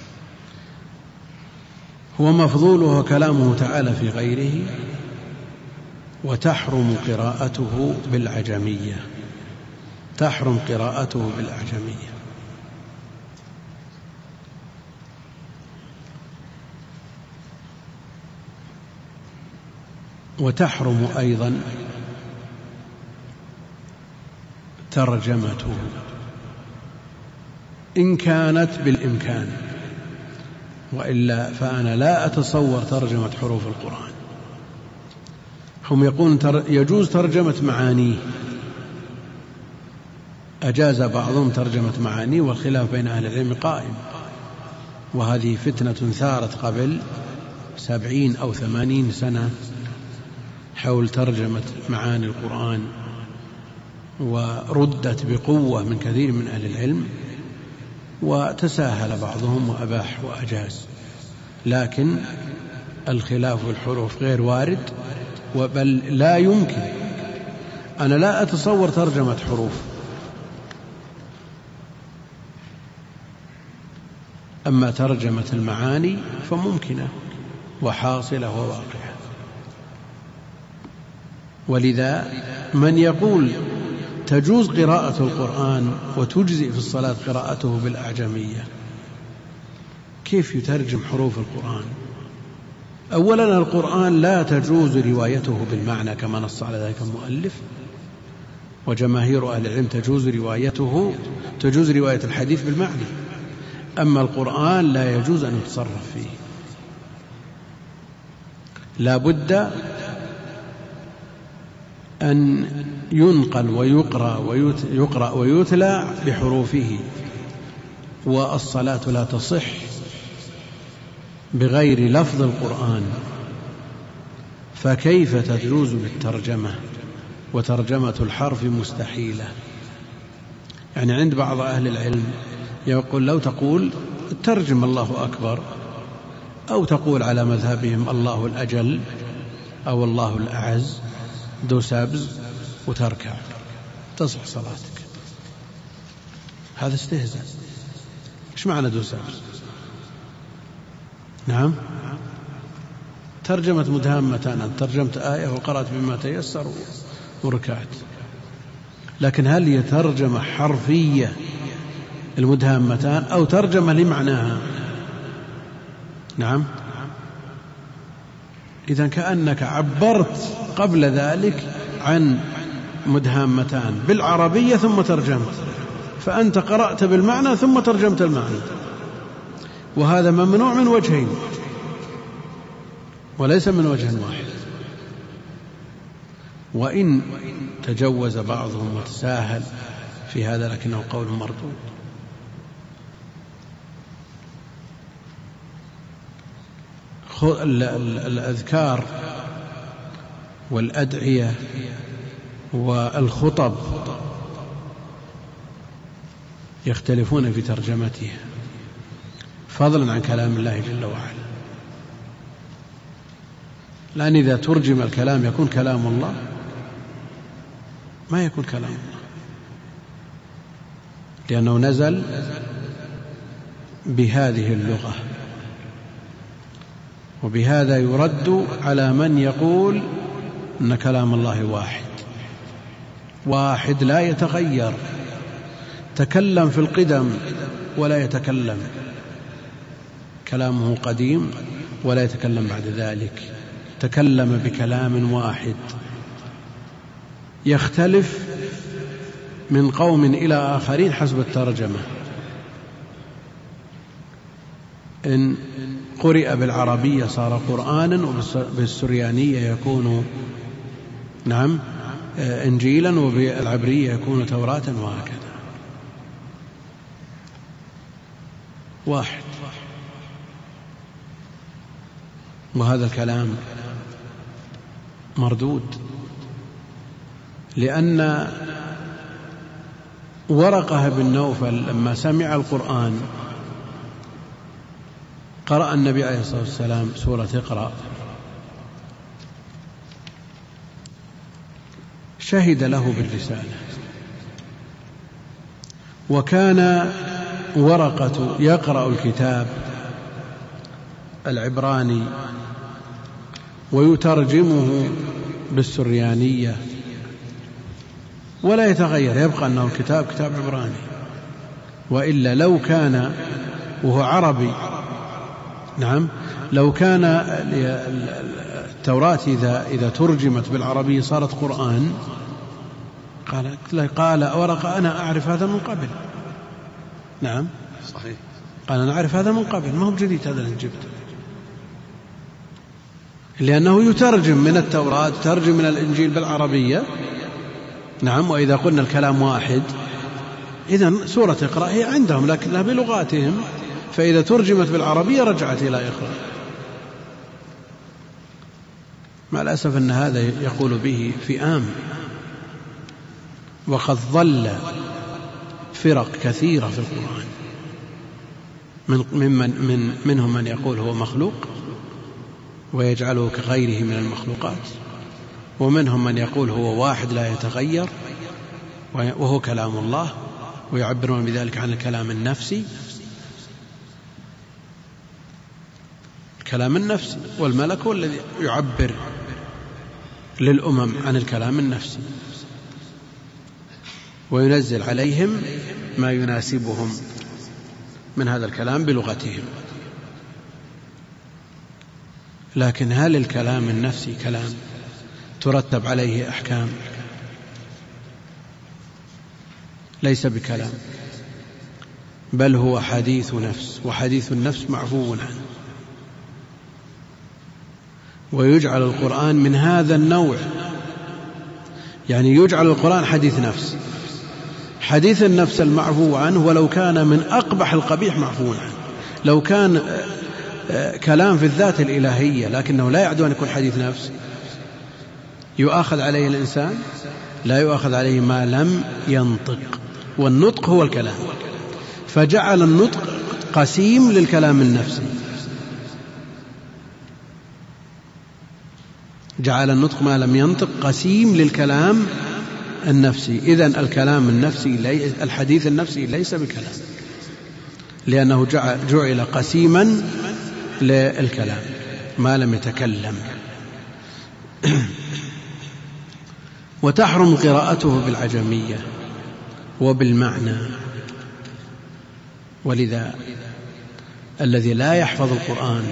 هو مفضول وهو كلامه تعالى في غيره. وتحرم قراءته بالعجمية، تحرم قراءته بالأعجمية. وتحرم أيضا ترجمته إن كانت بالإمكان، وإلا فأنا لا أتصور ترجمة حروف القرآن. هم يقولون يجوز ترجمة معانيه، أجاز بعضهم ترجمة معانيه، والخلاف بين أهل العلم قائم، وهذه فتنة ثارت قبل 70 أو 80 سنة حول ترجمة معاني القرآن، وردت بقوة من كثير من أهل العلم، وتساهل بعضهم وأباح وأجاز. لكن الخلاف في الحروف غير وارد، بل لا يمكن، أنا لا أتصور ترجمة حروف. أما ترجمة المعاني فممكنة وحاصلة وواقعة. ولذا من يقول تجوز قراءة القرآن وتجزئ في الصلاة قراءته بالأعجمية، كيف يترجم حروف القرآن؟ أولا القرآن لا تجوز روايته بالمعنى كما نص على ذلك المؤلف، وجماهير أهل العلم تجوز رواية الحديث بالمعنى. أما القرآن لا يجوز أن يتصرف فيه، لا بد أن ينقل ويقرأ ويتلى بحروفه، والصلاة لا تصح بغير لفظ القرآن، فكيف تجوز بالترجمة؟ وترجمة الحرف مستحيلة. يعني عند بعض أهل العلم يقول لو تقول ترجم الله أكبر، أو تقول على مذهبهم الله الأجل أو الله الأعز دو سابز وتركع تصح صلاتك. هذا استهزاء. إيش معنى دو سابز؟ نعم، ترجمة مدهامتان، أن ترجمت آية وقرأت بما تيسر وركعت. لكن هل هي ترجمة حرفية المدهامتان أو ترجمة لمعناها؟ نعم. إذن كأنك عبرت قبل ذلك عن مدهامتان بالعربية ثم ترجمت، فأنت قرأت بالمعنى ثم ترجمت المعنى، وهذا ممنوع من وجهين وليس من وجه واحد. وإن تجوز بعضهم وتساهل في هذا لكنه قول مردود. الأذكار والأدعية والخطب يختلفون في ترجمتها فضلا عن كلام الله جل وعلا. لأن إذا ترجم الكلام يكون كلام الله، ما يكون كلام الله، لأنه نزل بهذه اللغة. وبهذا يرد على من يقول أن كلام الله واحد لا يتغير، تكلم في القدم ولا يتكلم، كلامه قديم ولا يتكلم بعد ذلك، تكلم بكلام واحد يختلف من قوم إلى آخرين حسب الترجمة. إن قرئ بالعربية صار قرآنا، وبالسريانية يكون إنجيلا، وبالعبرية يكون توراة، وهكذا. واحد. وهذا الكلام مردود، لأن ورقة بن نوفل لما سمع القرآن قرأ النبي عليه الصلاة والسلام سورة اقرأ، شهد له بالرسالة. وكان ورقة يقرأ الكتاب العبراني ويترجمه بالسريانية ولا يتغير، يبقى أنه الكتاب كتاب عبراني. وإلا لو كان وهو عربي، لو كان التوراة إذا ترجمت بالعربية صارت قرآن، قال ورقة أنا أعرف هذا من قبل. نعم صحيح، قال أنا أعرف هذا من قبل، ما هو جديد هذا اللي جبته، لأنه يترجم من التوراة، يترجم من الإنجيل بالعربية. نعم. وإذا قلنا الكلام واحد، إذن سورة اقرأ هي عندهم لكنها بلغاتهم، فإذا ترجمت بالعربية رجعت إلى اقرأ. مع الأسف أن هذا يقول به فئام، وقد ضل فرق كثيرة في القرآن، منهم من يقول هو مخلوق ويجعله كغيره من المخلوقات، ومنهم من يقول هو واحد لا يتغير وهو كلام الله، ويعبرون بذلك عن الكلام النفسي. الكلام النفسي، والملك هو الذي يعبر للأمم عن الكلام النفسي وينزل عليهم ما يناسبهم من هذا الكلام بلغتهم. لكن هل الكلام النفسي كلام ترتب عليه أحكام؟ ليس بكلام، بل هو حديث نفس، وحديث النفس معفو عنه. ويجعل القرآن من هذا النوع، يعني يجعل القرآن حديث نفس، حديث النفس المعفو عنه، ولو كان من أقبح القبيح معفو عنه. لو كان كلام في الذات الإلهية لكنه لا يعد أن يكون حديث نفس، يؤاخذ عليه الإنسان؟ لا يؤاخذ عليه ما لم ينطق، والنطق هو الكلام، فجعل النطق قسيم للكلام النفسي، جعل النطق ما لم ينطق قسيم للكلام النفسي. إذن الكلام النفسي الحديث النفسي ليس بكلام، لأنه جعل قسيما للكلام ما لم يتكلم. وتحرم قراءته بالعجمية وبالمعنى. ولذا الذي لا يحفظ القرآن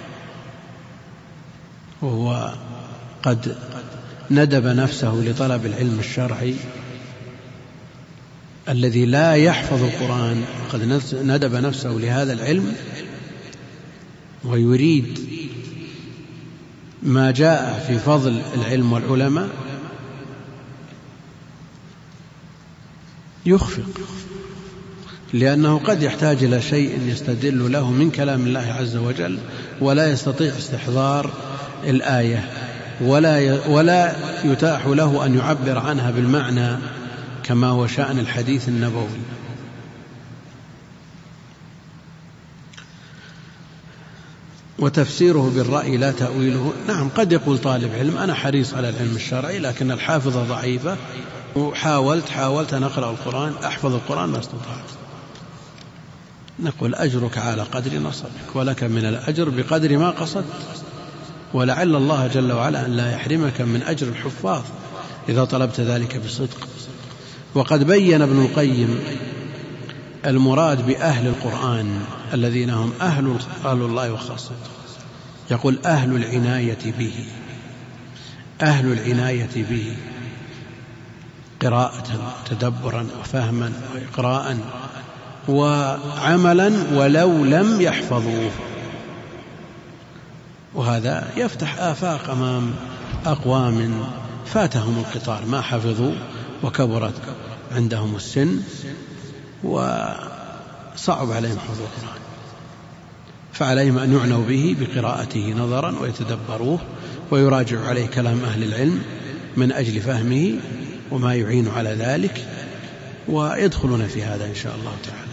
وهو قد ندب نفسه لطلب العلم الشرعي، الذي لا يحفظ القرآن قد ندب نفسه لهذا العلم ويريد ما جاء في فضل العلم والعلماء، يخفق، لأنه قد يحتاج إلى شيء يستدل له من كلام الله عز وجل ولا يستطيع استحضار الآية، ولا يتاح له أن يعبر عنها بالمعنى كما هو شأن الحديث النبوي. وتفسيره بالرأي لا تأويله. نعم، قد يقول طالب علم أنا حريص على العلم الشرعي لكن الحافظة ضعيفة وحاولت أن أقرأ القرآن أحفظ القرآن ما استطعت. نقول أجرك على قدر نصبك ولك من الأجر بقدر ما قصدت، ولعل الله جل وعلا أن لا يحرمك من أجر الحفاظ إذا طلبت ذلك بصدق. وقد بين ابن القيم المراد بأهل القرآن الذين هم أهل الله وخاصته. يقول أهل العناية به، أهل العناية به قراءة تدبرا وفهما وإقراء وعملا ولو لم يحفظوه. وهذا يفتح آفاق أمام أقوام فاتهم القطار ما حفظوا وكبرت عندهم السن وصعب عليهم حفظ القرآن، فعليهم أن يعنوا به بقراءته نظرا ويتدبروه ويراجعوا عليه كلام أهل العلم من أجل فهمه وما يعين على ذلك، ويدخلون في هذا إن شاء الله تعالى.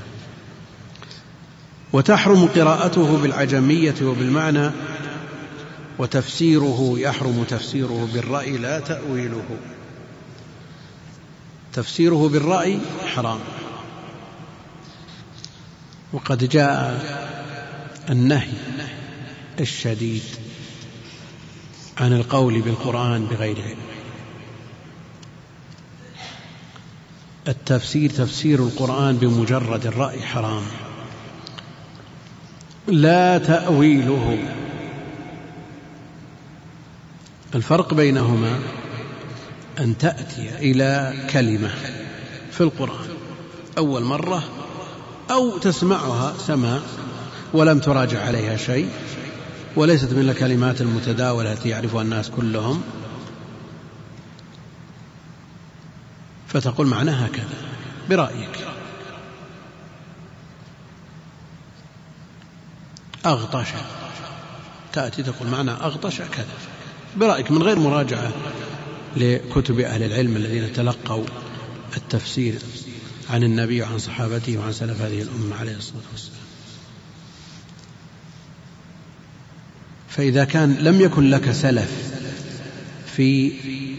وتحرم قراءته بالعجمية وبالمعنى، وتفسيره يحرم تفسيره بالرأي لا تأويله. تفسيره بالرأي حرام، وقد جاء النهي الشديد عن القول بالقرآن بغير علم. تفسير القرآن بمجرد الرأي حرام. لا تأويله، الفرق بينهما أن تأتي إلى كلمة في القرآن أول مرة أو تسمعها سماع ولم تراجع عليها شيء وليست من الكلمات المتداولة التي يعرفها الناس كلهم، فتقول معناها كذا برأيك. أغطش، تأتي تقول معنى أغطش كذا برأيك من غير مراجعة لكتب أهل العلم الذين تلقوا التفسير عن النبي وعن صحابته وعن سلف هذه الأمة عليه الصلاة والسلام. فإذا كان لم يكن لك سلف في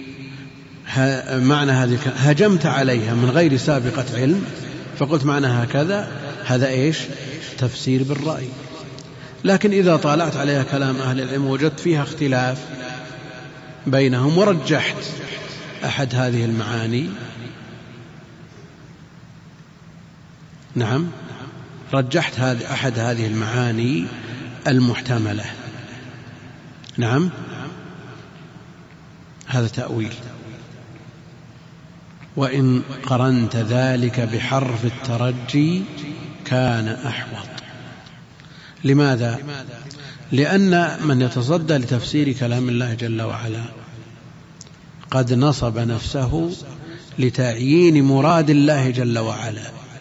معنى هذه هجمت عليها من غير سابقة علم فقلت معناها كذا، هذا إيش؟ تفسير بالرأي. لكن إذا طالعت عليها كلام أهل العلم وجدت فيها اختلاف بينهم ورجحت أحد هذه المعاني، نعم رجحت أحد هذه المعاني المحتملة، نعم هذا تأويل. وإن قرنت ذلك بحرف الترجي كان أحوط. لماذا؟ لأن من يتصدى لتفسير كلام الله جل وعلا قد نصب نفسه لتعيين مراد الله جل وعلا،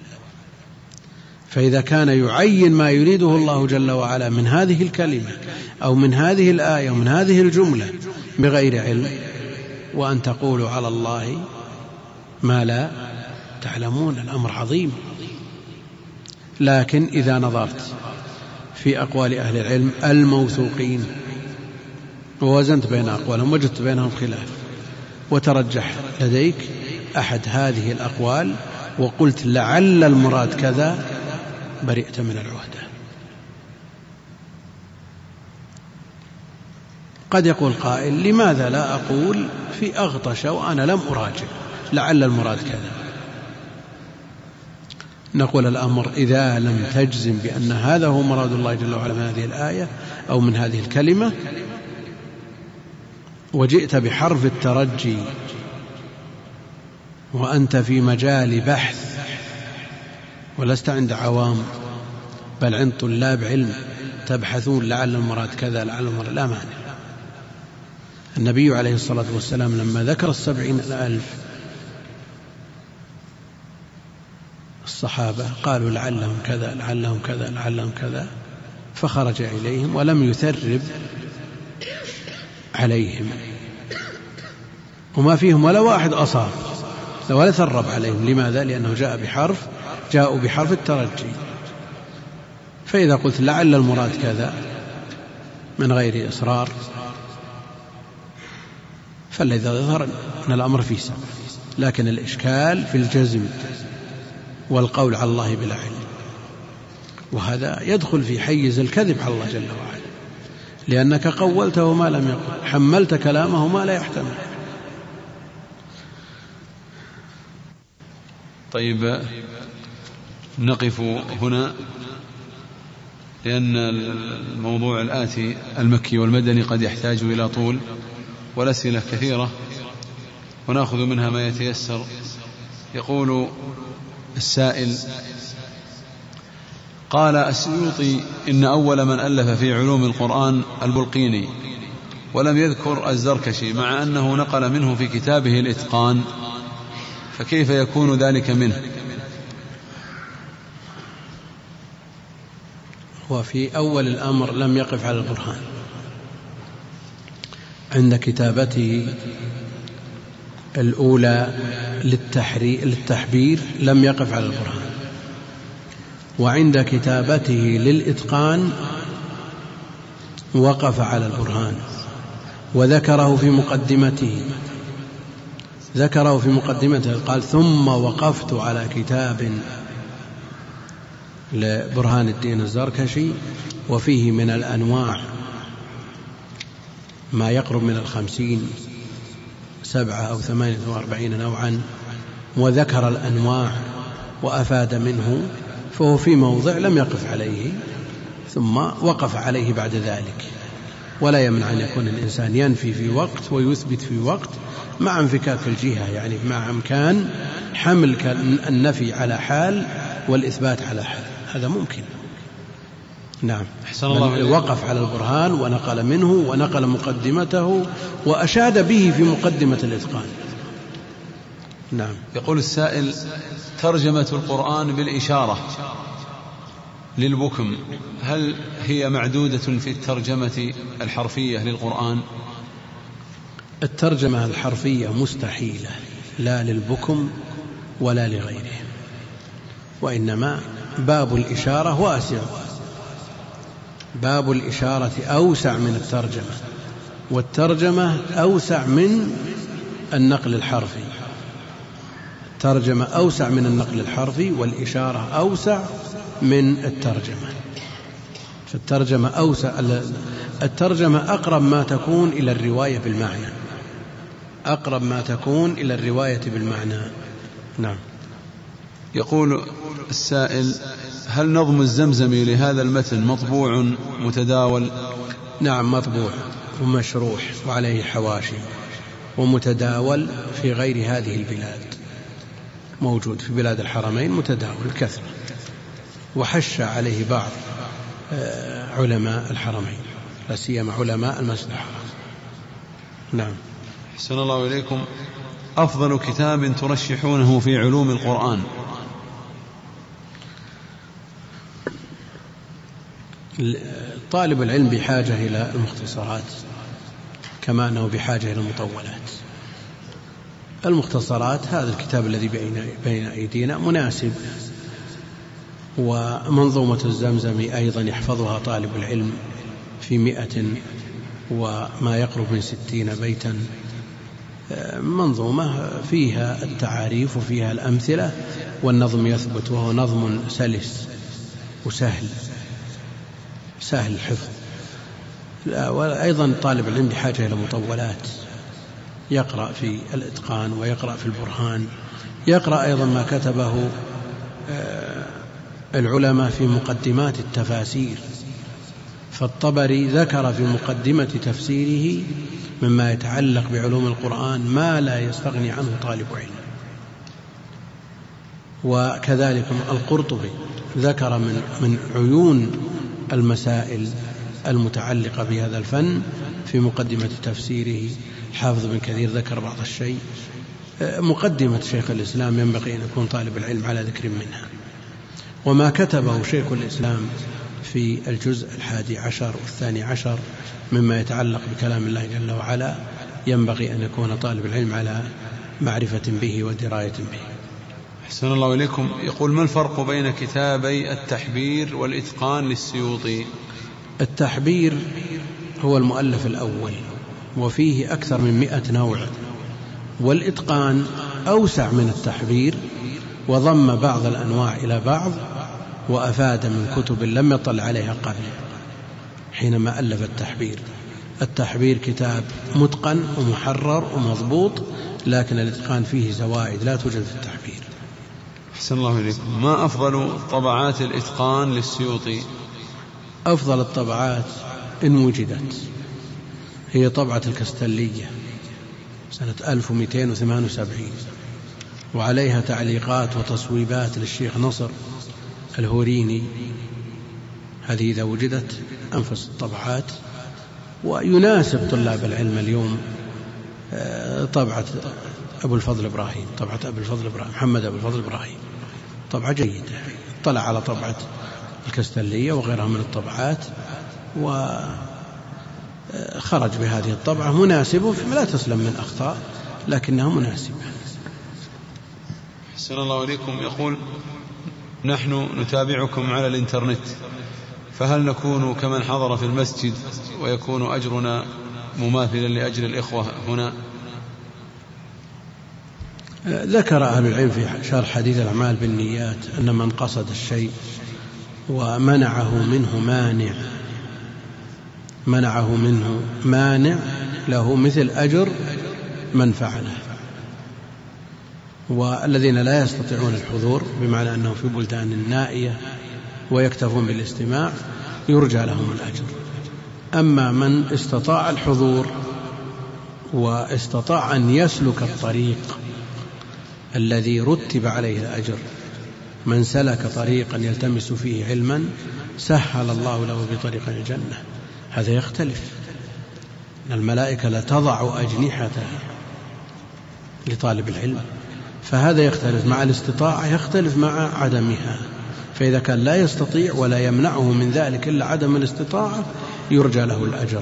فإذا كان يعين ما يريده الله جل وعلا من هذه الكلمة أو من هذه الآية ومن هذه الجملة بغير علم، وأن تقولوا على الله ما لا تعلمون، الأمر عظيم. لكن إذا نظرت في أقوال أهل العلم الموثوقين ووزنت بين أقوالهم وجدت بينهم خلاف وترجح لديك أحد هذه الأقوال وقلت لعل المراد كذا، برئت من العهدة. قد يقول قائل لماذا لا أقول في أغطش وأنا لم أراجع لعل المراد كذا؟ نقول الأمر إذا لم تجزم بأن هذا هو مراد الله جل وعلا من هذه الآية أو من هذه الكلمة وجئت بحرف الترجي وأنت في مجال بحث ولست عند عوام بل عند طلاب علم تبحثون لعل المراد كذا لعل المراد، لا مانع. النبي عليه الصلاة والسلام لما ذكر 70,000 الصحابة قالوا لعلهم كذا لعلهم كذا لعلهم كذا، فخرج إليهم ولم يثرب عليهم وما فيهم ولا واحد أصاب ولا ثرب عليهم. لماذا؟ لأنه جاءوا بحرف الترجي. فإذا قلت لعل المراد كذا من غير إصرار، فالذي يظهر أن الأمر فيه سبب، لكن الإشكال في الجزم والقول على الله بلا علم، وهذا يدخل في حيز الكذب على الله جل وعلا، لأنك قولته ما لم يقل، حملت كلامه ما لا يحتمل. طيب، نقف هنا لأن الموضوع الآتي المكي والمدني قد يحتاج إلى طول، والأسئلة كثيرة ونأخذ منها ما يتيسر. يقول السائل: قال السيوطي إن أول من ألف في علوم القرآن البلقيني، ولم يذكر الزركشي، مع أنه نقل منه في كتابه الإتقان، فكيف يكون ذلك منه؟ وفي أول الأمر لم يقف على البرهان، عند كتابته الأولى للتحبير لم يقف على البرهان، وعند كتابته للإتقان وقف على البرهان، وذكره في مقدمته قال: ثم وقفت على كتاب لبرهان الدين الزركشي، وفيه من الأنواع ما يقرب من 50 7 أو 48 نوعا، وذكر الأنواع وأفاد منه، فهو في موضع لم يقف عليه ثم وقف عليه بعد ذلك. ولا يمنع أن يكون الإنسان ينفي في وقت ويثبت في وقت مع انفكاك الجهة، يعني مع إمكان حمل النفي على حال والإثبات على حال، هذا ممكن. نعم، وقف على البرهان ونقل منه ونقل مقدمته وأشاد به في مقدمة الإتقان. نعم. يقول السائل: ترجمة القرآن بالإشارة للبكم، هل هي معدودة في الترجمة الحرفية للقرآن؟ الترجمة الحرفية مستحيلة، لا للبكم ولا لغيره، وإنما باب الإشارة واسع، باب الإشارة أوسع من الترجمة، والترجمة أوسع من النقل الحرفي. الترجمة أوسع من النقل الحرفي، والإشارة أوسع من الترجمة. فالترجمة أوسع، الترجمة أقرب ما تكون إلى الرواية بالمعنى، أقرب ما تكون إلى الرواية بالمعنى. نعم. يقول السائل: هل نظم الزمزمي لهذا المتن مطبوع متداول؟ نعم، مطبوع ومشروح وعليه حواشي ومتداول في غير هذه البلاد، موجود في بلاد الحرمين متداول كثرة، وحش عليه بعض علماء الحرمين، لا سيما علماء المسجد الحرام. نعم. أحسن الله إليكم. أفضل كتاب ترشحونه في علوم القرآن؟ طالب العلم بحاجة إلى المختصرات كما أنه بحاجة إلى المطولات. المختصرات، هذا الكتاب الذي بين أيدينا مناسب، ومنظومة الزمزمي أيضا يحفظها طالب العلم في 100 وما يقرب من 60 بيتا، منظومة فيها التعاريف وفيها الأمثلة، والنظم يثبت، وهو نظم سلس وسهل الحفظ. وأيضا طالب العلم بحاجة إلى مطولات، يقرأ في الإتقان ويقرأ في البرهان، يقرأ أيضا ما كتبه العلماء في مقدمات التفاسير. فالطبري ذكر في مقدمة تفسيره مما يتعلق بعلوم القرآن ما لا يستغني عنه طالب علم. وكذلك القرطبي ذكر من عيون المسائل المتعلقة بهذا الفن في مقدمة تفسيره. حافظ بن كثير ذكر بعض الشيء. مقدمة شيخ الإسلام ينبغي أن يكون طالب العلم على ذكر منها. وما كتبه شيخ الإسلام في الجزء 11 و12 مما يتعلق بكلام الله جل وعلا ينبغي أن يكون طالب العلم على معرفة به ودراية به. أحسن الله إليكم. يقول: ما الفرق بين كتابي التحبير والإتقان للسيوطي؟ التحبير هو المؤلف الأول، وفيه أكثر من 100 نوع، والإتقان أوسع من التحبير، وضم بعض الأنواع إلى بعض، وأفاد من كتب لم يطل عليها قبل حينما ألف التحبير. التحبير كتاب متقن ومحرر ومضبوط، لكن الإتقان فيه زوائد لا توجد في التحبير. أحسن الله إليكم. ما أفضل طبعات الإتقان للسيوطي؟ أفضل الطبعات إن وجدت هي طبعة الكستلية سنة 1278، وعليها تعليقات وتصويبات للشيخ نصر الهوريني. هذه إذا وجدت أنفس الطبعات، ويناسب طلاب العلم اليوم طبعة أبو الفضل إبراهيم، طبعة أبو الفضل إبراهيم محمد أبو الفضل إبراهيم، طبعة جيدة. اطلع على طبعة الكستلية وغيرها من الطبعات وخرج بهذه الطبعة مناسبة، لا تسلم من أخطاء لكنها مناسبة. أحسن الله إليكم. يقول: نحن نتابعكم على الإنترنت، فهل نكون كمن حضر في المسجد ويكون أجرنا مماثلا لأجر الإخوة هنا؟ ذكر أهل العلم في شرح حديث الأعمال بالنيات أن من قصد الشيء ومنعه منه مانع له مثل أجر من فعله. والذين لا يستطيعون الحضور بمعنى أنهم في بلدان نائية ويكتفون بالاستماع يرجى لهم الأجر. أما من استطاع الحضور واستطاع أن يسلك الطريق الذي رتب عليه الأجر، من سلك طريقا يلتمس فيه علما سهل الله له بطريق الجنة. هذا يختلف، الملائكة لا تضع أجنحتها لطالب العلم، فهذا يختلف مع الاستطاعة، يختلف مع عدمها. فإذا كان لا يستطيع ولا يمنعه من ذلك إلا عدم الاستطاعة يرجى له الأجر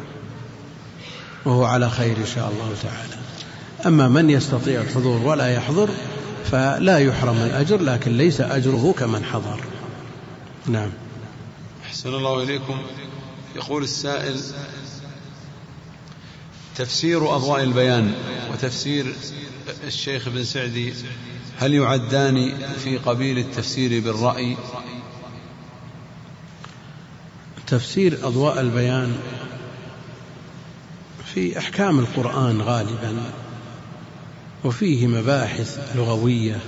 وهو على خير إن شاء الله تعالى. أما من يستطيع الحضور ولا يحضر فلا يحرم الأجر، لكن ليس أجره كمن حضر. نعم. أحسن الله إليكم. يقول السائل: تفسير أضواء البيان وتفسير الشيخ ابن سعدي هل يعدان في قبيل التفسير بالرأي؟ تفسير أضواء البيان في أحكام القرآن غالبا، وفيه مباحث لغوية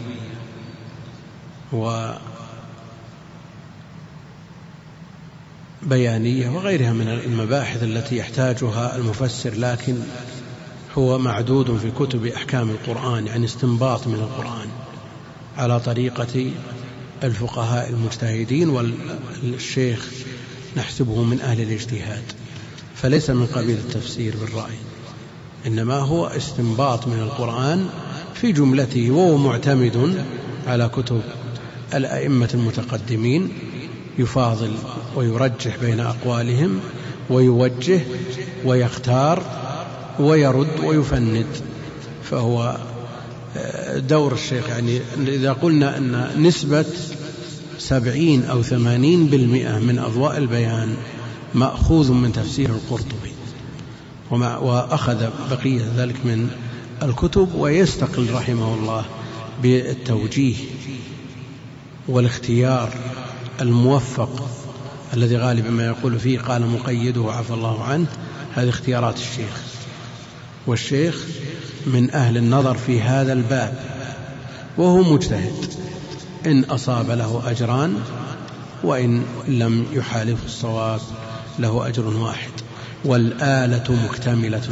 وبيانية وغيرها من المباحث التي يحتاجها المفسر، لكن هو معدود في كتب أحكام القرآن، يعني استنباط من القرآن على طريقة الفقهاء المجتهدين، والشيخ نحسبه من أهل الاجتهاد، فليس من قبيل التفسير بالرأي، إنما هو استنباط من القرآن في جملته، وهو معتمد على كتب الأئمة المتقدمين، يفاضل ويرجح بين أقوالهم ويوجه ويختار ويرد ويفند. فهو دور الشيخ، يعني إذا قلنا أن نسبة 70 أو 80% من أضواء البيان مأخوذ من تفسير القرطبي، وأخذ بقية ذلك من الكتب، ويستقل رحمه الله بالتوجيه والاختيار الموفق الذي غالبا ما يقول فيه قال مقيده عفى الله عنه. هذه اختيارات الشيخ، والشيخ من أهل النظر في هذا الباب، وهو مجتهد، إن أصاب له أجران، وإن لم يحالف الصواب له أجر واحد. والآلة مكتملة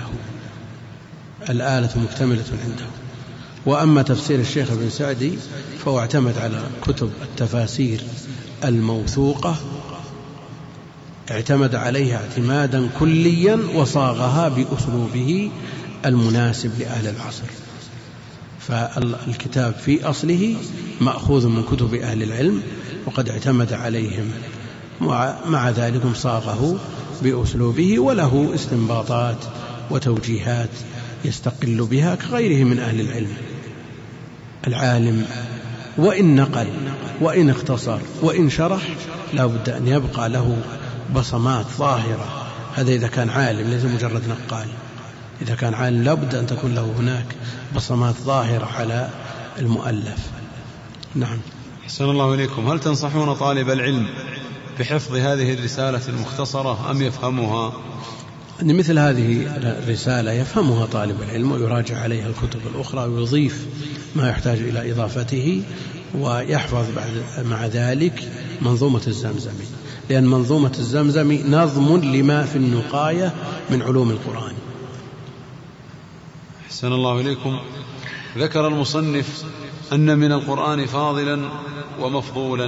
عنده. وأما تفسير الشيخ ابن سعدي فهو اعتمد على كتب التفاسير الموثوقة، اعتمد عليها اعتمادا كليا وصاغها بأسلوبه المناسب لأهل العصر. فالكتاب في أصله مأخوذ من كتب أهل العلم وقد اعتمد عليهم، مع ذلك صاغه بأسلوبه، وله استنباطات وتوجيهات يستقل بها كغيره من أهل العلم. العالم وإن نقل وإن اختصر وإن شرح لا بد أن يبقى له بصمات ظاهرة هذا إذا كان عالم ليس مجرد نقال. إذا كان عالم لابد أن تكون له هناك بصمات ظاهرة على المؤلف. نعم. أحسن الله إليكم. هل تنصحون طالب العلم بحفظ هذه الرسالة المختصرة أم يفهمها؟ أن مثل هذه الرسالة يفهمها طالب العلم ويراجع عليها الكتب الأخرى ويضيف ما يحتاج إلى إضافته، ويحفظ مع ذلك منظومة الزمزمي، لأن منظومة الزمزمي نظم لما في النقاية من علوم القرآن. أحسن الله إليكم. ذكر المصنف أن من القرآن فاضلا ومفضولا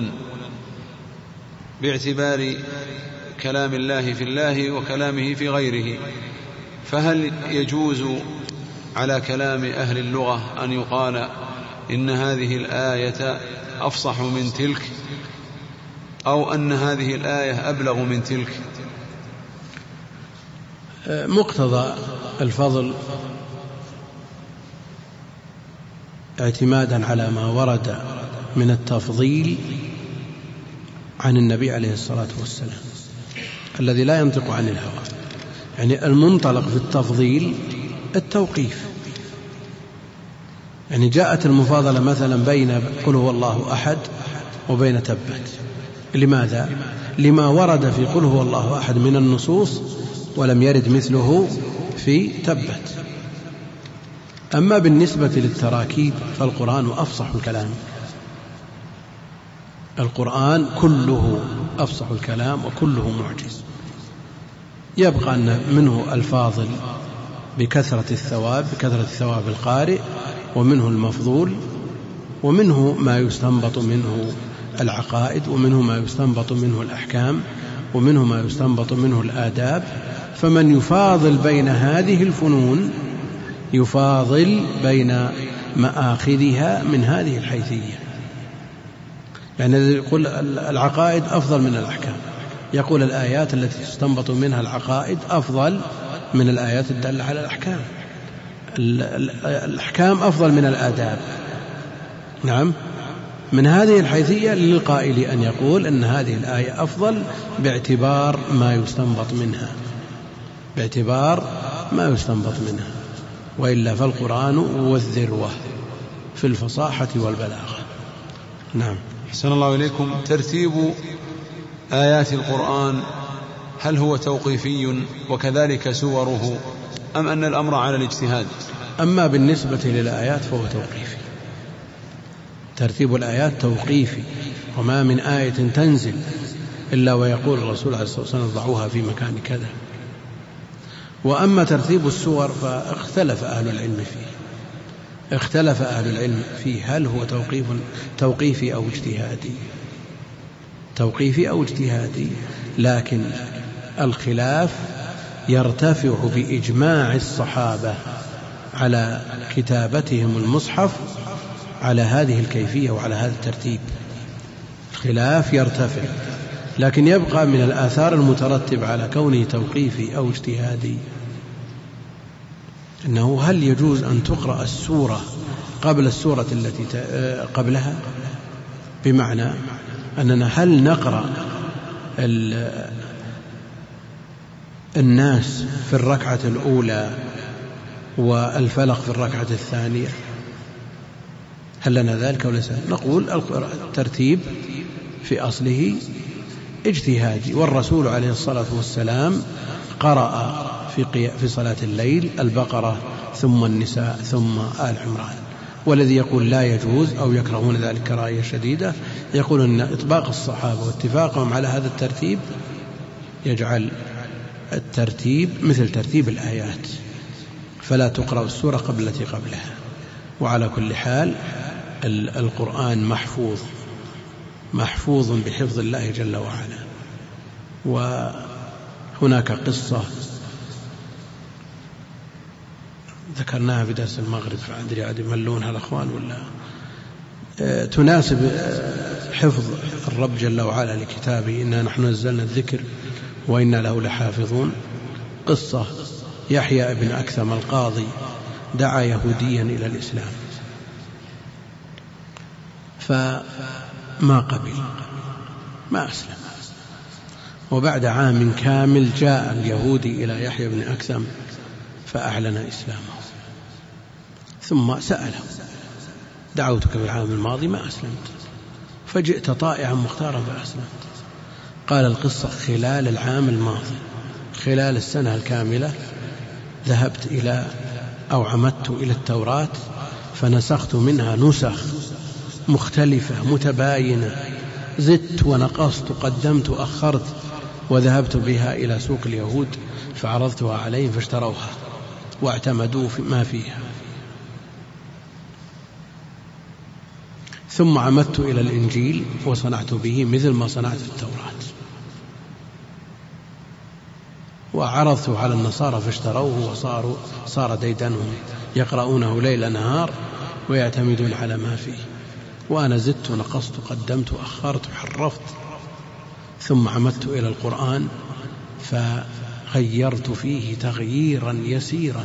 باعتبار كلام الله في الله وكلامه في غيره، فهل يجوز على كلام أهل اللغة أن يقال إن هذه الآية أفصح من تلك، أو أن هذه الآية أبلغ من تلك؟ مقتضى الفضل اعتمادا على ما ورد من التفضيل عن النبي عليه الصلاة والسلام الذي لا ينطق عن الهوى. يعني المنطلق في التفضيل التوقيف. يعني جاءت المفاضلة مثلا بين قل هو الله أحد وبين تبت. لماذا؟ لما ورد في قل هو الله أحد من النصوص ولم يرد مثله في تبت. أما بالنسبة للتراكيب فالقرآن أفصح الكلام. القرآن كله أفصح الكلام وكله معجز. يبقى أن منه الفاضل بكثرة ثواب القارئ، ومنه المفضول، ومنه ما يستنبط منه العقائد، ومنه ما يستنبط منه الأحكام، ومنه ما يستنبط منه الآداب. فمن يفاضل بين هذه الفنون يفاضل بين مآخذها من هذه الحيثية. يعني يقول العقائد أفضل من الأحكام، يقول الآيات التي تستنبط منها العقائد أفضل من الآيات الدالة على الأحكام. الأحكام أفضل من الآداب. نعم. من هذه الحيثية للقائل أن يقول أن هذه الآية أفضل باعتبار ما يستنبط منها، وإلا فالقرآن هو الذروة في الفصاحة والبلاغة. نعم. أحسن الله إليكم. ترتيب آيات القرآن هل هو توقيفي وكذلك سوره، أم أن الأمر على الاجتهاد؟ أما بالنسبة للآيات فهو توقيفي. ترتيب الآيات توقيفي، وما من آية تنزل إلا ويقول الرسول عليه الصلاة والسلام ضعوها في مكان كذا. وأما ترتيب السور فاختلف أهل العلم فيه هل هو توقيفي أو اجتهادي. لكن الخلاف يرتفع بإجماع الصحابة على كتابتهم المصحف على هذه الكيفية وعلى هذا الترتيب. الخلاف يرتفع، لكن يبقى من الآثار المترتب على كونه توقيفي أو اجتهادي أنه هل يجوز أن تقرأ السورة قبل السورة التي قبلها، بمعنى أننا هل نقرأ الناس في الركعة الأولى والفلق في الركعة الثانية، هل لنا ذلك أو ليس؟ نقول الترتيب في أصله اجتهادي، والرسول عليه الصلاة والسلام قرأ في صلاة الليل البقرة ثم النساء ثم آل عمران. والذي يقول لا يجوز أو يكرهون ذلك كراهية شديدة يقول أن إطباق الصحابة واتفاقهم على هذا الترتيب يجعل الترتيب مثل ترتيب الآيات، فلا تقرأ السورة قبل التي قبلها. وعلى كل حال القرآن محفوظ بحفظ الله جل وعلا. وهناك قصة ذكرناها في درس المغرب، فأدري عاد يملونها الأخوان ولا تناسب حفظ الرب جل وعلا لكتابه: إنا نحن نزلنا الذكر وإنا له لحافظون. قصة يحيى بن أكثم القاضي دعا يهوديا إلى الإسلام فما قبل، ما أسلم، وبعد عام كامل جاء اليهودي إلى يحيى بن أكثم فأعلن إسلامه، ثم سأله: دعوتك في العام الماضي ما أسلمت، فجئت طائعا مختارا فأسلمت. قال: القصة خلال العام الماضي، خلال السنة الكاملة، ذهبت إلى أو عمدت إلى التوراة فنسخت منها نسخ مختلفة متباينة، زدت ونقصت، قدمت وأخرت، وذهبت بها إلى سوق اليهود فعرضتها عليهم فاشتروها واعتمدوا ما فيها. ثم عمدت إلى الإنجيل وصنعت به مثل ما صنعت في التوراة، وعرضته على النصارى فاشتروه صار ديدنهم يقرؤونه ليل نهار ويعتمدون على ما فيه، وأنا زدت ونقصت، قدمت وأخرت وحرفت. ثم عمدت إلى القرآن فغيرت فيه تغييرا يسيرا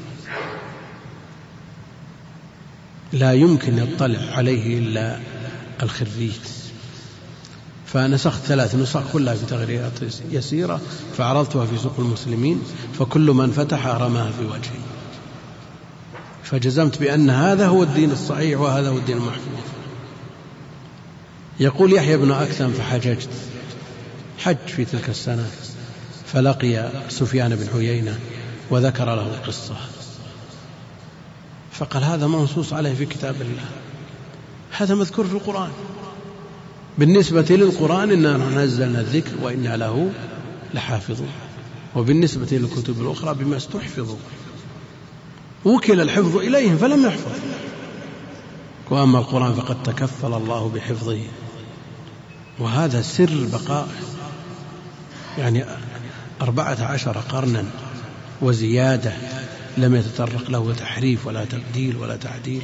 لا يمكن يطلع عليه إلا الخريج، فنسخت 3 نسخ كلها في تغييرات يسيرة فعرضتها في سوق المسلمين، فكل من فتح رماها في وجهي، فجزمت بأن هذا هو الدين الصحيح وهذا هو الدين المحفوظ. يقول يحيى بن أكثم: فحججت، حج في تلك السنة، فلقي سفيان بن عيينة وذكر له القصة، فقال: هذا منصوص عليه في كتاب الله، هذا مذكور في القرآن، بالنسبة للقرآن إننا نزلنا الذكر وإنا له لحافظون، وبالنسبة للكتب الأخرى بما استحفظوا وكل الحفظ إليهم فلم يحفظ، وأما القرآن فقد تكفل الله بحفظه، وهذا سر بقائه، يعني 14 قرنا وزيادة لم يتطرق له تحريف ولا تبديل ولا تعديل،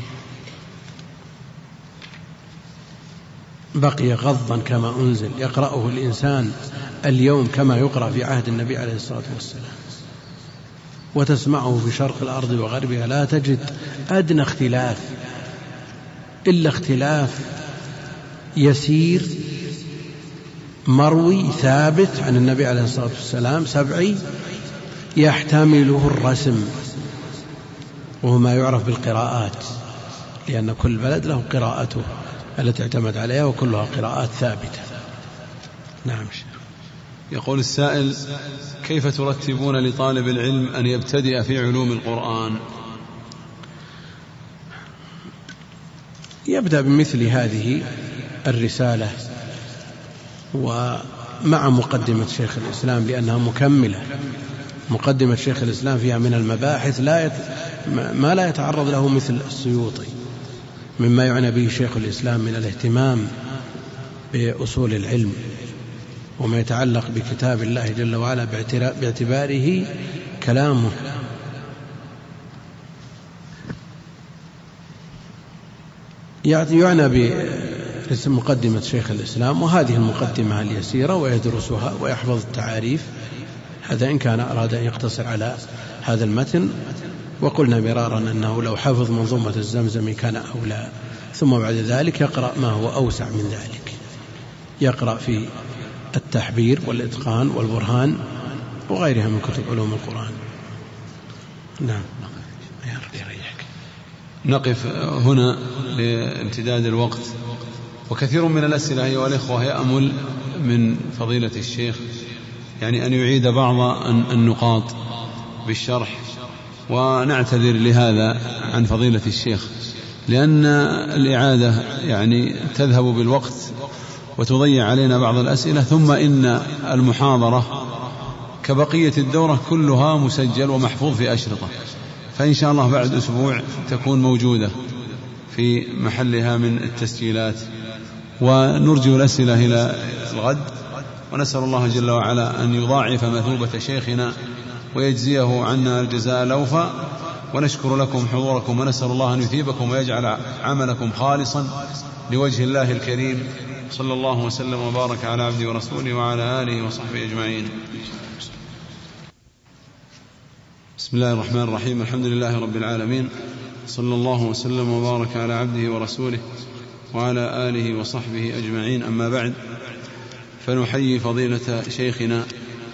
بقي غضا كما أنزل، يقرأه الإنسان اليوم كما يقرأ في عهد النبي عليه الصلاة والسلام، وتسمعه في شرق الأرض وغربها، لا تجد أدنى اختلاف إلا اختلاف يسير مروي ثابت عن النبي عليه الصلاة والسلام سبعي يحتمله الرسم، وهو ما يعرف بالقراءات، لأن كل بلد له قراءته التي اعتمد عليها وكلها قراءات ثابتة. نعم. يقول السائل: كيف ترتبون لطالب العلم أن يبتدئ في علوم القرآن؟ يبدأ بمثل هذه الرسالة ومع مقدمة شيخ الإسلام، لأنها مكملة، مقدمة شيخ الإسلام فيها من المباحث ما لا يتعرض له مثل السيوطي، مما يعنى به شيخ الإسلام من الاهتمام بأصول العلم وما يتعلق بكتاب الله جل وعلا باعتباره كلامه. يعنى بمقدمة شيخ الإسلام، وهذه المقدمة اليسيرة ويدرسها ويحفظ التعاريف، هذا إن كان أراد أن يقتصر على هذا المتن، وقلنا مرارا أنه لو حفظ منظومة الزمزم كان أولى، ثم بعد ذلك يقرأ ما هو أوسع من ذلك، يقرأ في التحبير والإتقان والبرهان وغيرها من كتب علوم القرآن. نعم. نقف هنا لامتداد الوقت، وكثير من الأسئلة أيها الإخوة يأمل من فضيلة الشيخ يعني أن يعيد بعض النقاط بالشرح، ونعتذر لهذا عن فضيلة الشيخ، لأن الإعادة يعني تذهب بالوقت وتضيع علينا بعض الأسئلة، ثم إن المحاضرة كبقية الدورة كلها مسجل ومحفوظ في أشرطة، فإن شاء الله بعد أسبوع تكون موجودة في محلها من التسجيلات، ونرجو الأسئلة إلى الغد، ونسأل الله جل وعلا أن يضاعف مثوبة شيخنا ويجزيه عنا الجزاء الأوفى، ونشكر لكم حضوركم، ونسأل الله أن يثيبكم ويجعل عملكم خالصا لوجه الله الكريم. صلى الله وسلم وبارك على عبده ورسوله وعلى آله وصحبه أجمعين. بسم الله الرحمن الرحيم، الحمد لله رب العالمين، صلى الله وسلم وبارك على عبده ورسوله وعلى آله وصحبه أجمعين، أما بعد، فنحيي فضيلة شيخنا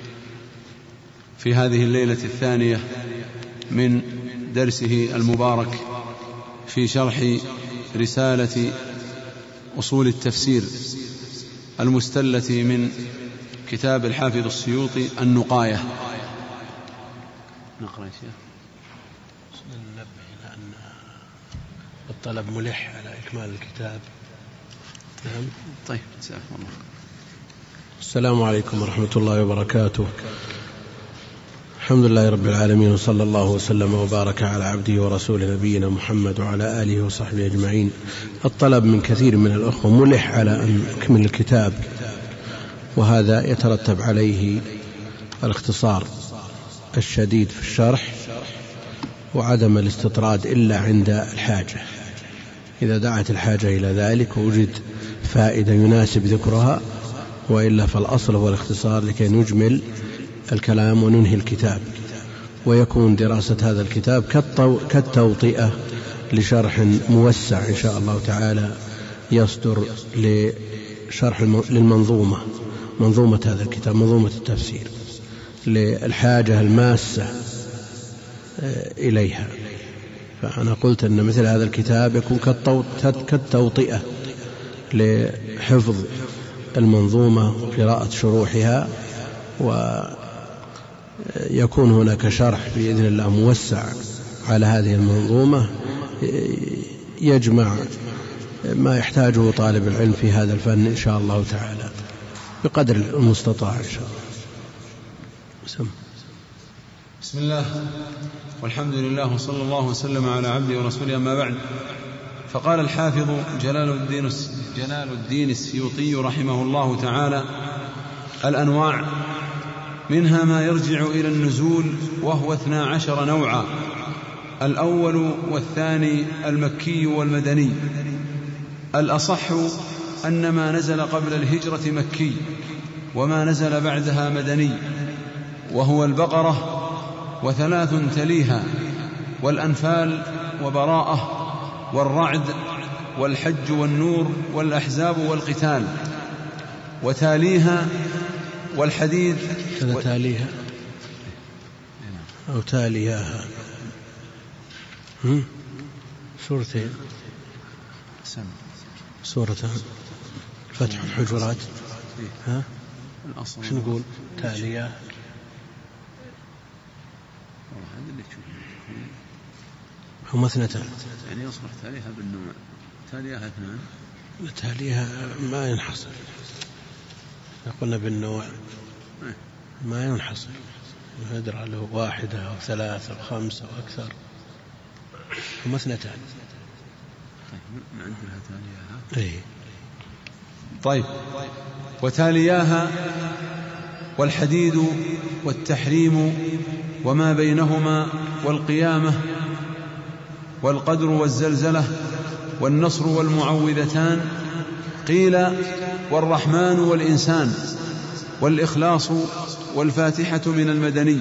في هذه الليلة الثانية من درسه المبارك في شرح رسالة أصول التفسير المستلة من كتاب الحافظ السيوطي النقاية. نقرأ يا شيخ. ننبه إلى أن الطلب ملح على إكمال الكتاب. نعم. طيب، جزاكم الله. السلام عليكم ورحمة الله وبركاته. الحمد لله رب العالمين، وصلى الله وسلم وبارك على عبده ورسوله نبينا محمد وعلى آله وصحبه أجمعين. الطلب من كثير من الأخوة ملح على أن نكمل الكتاب، وهذا يترتب عليه الاختصار الشديد في الشرح وعدم الاستطراد إلا عند الحاجة. إذا دعت الحاجة إلى ذلك ووجد فائدة يناسب ذكرها، وإلا فالأصل هو الاختصار لكي نجمل الكلام وننهي الكتاب، ويكون دراسة هذا الكتاب كالتوطئة لشرح موسع إن شاء الله تعالى يصدر لشرح للمنظومة، منظومة هذا الكتاب، منظومة التفسير، للحاجة الماسة إليها. فأنا قلت أن مثل هذا الكتاب يكون كالتوطئة لحفظ المنظومة وقراءة شروحها، ويكون هناك شرح بإذن الله موسع على هذه المنظومة يجمع ما يحتاجه طالب العلم في هذا الفن إن شاء الله تعالى بقدر المستطاع إن شاء الله. بسم الله والحمد لله وصلى الله وسلم على عبده ورسوله، أما بعد. فقال الحافظ جلال الدين السيوطي رحمه الله تعالى: الأنواع منها ما يرجع إلى النزول، وهو 12 نوعا. الأول والثاني المكي والمدني. الأصح أن ما نزل قبل الهجرة مكي، وما نزل بعدها مدني، وهو البقرة و3 تليها، والأنفال وبراءة والرعد والحج والنور والأحزاب والقتال، وتاليها والحديد تاليها أو تاليها سورتين، سورتان، فتح الحجرات. ها شو نقول؟ تاليها هم 2، يعني يصلح تاليها بالنوع، تاليها 2. تاليها ما ينحصر، قلنا بالنوع ما ينحصر، يدرى له 1 أو 3 أو 5 أو أكثر، هم 2. طيب، عندها تاليها. إيه. طيب، وتالياها والحديد والتحريم وما بينهما، والقيامة والقدر والزلزلة والنصر والمعوذتان. قيل والرحمن والإنسان والإخلاص والفاتحة من المدني.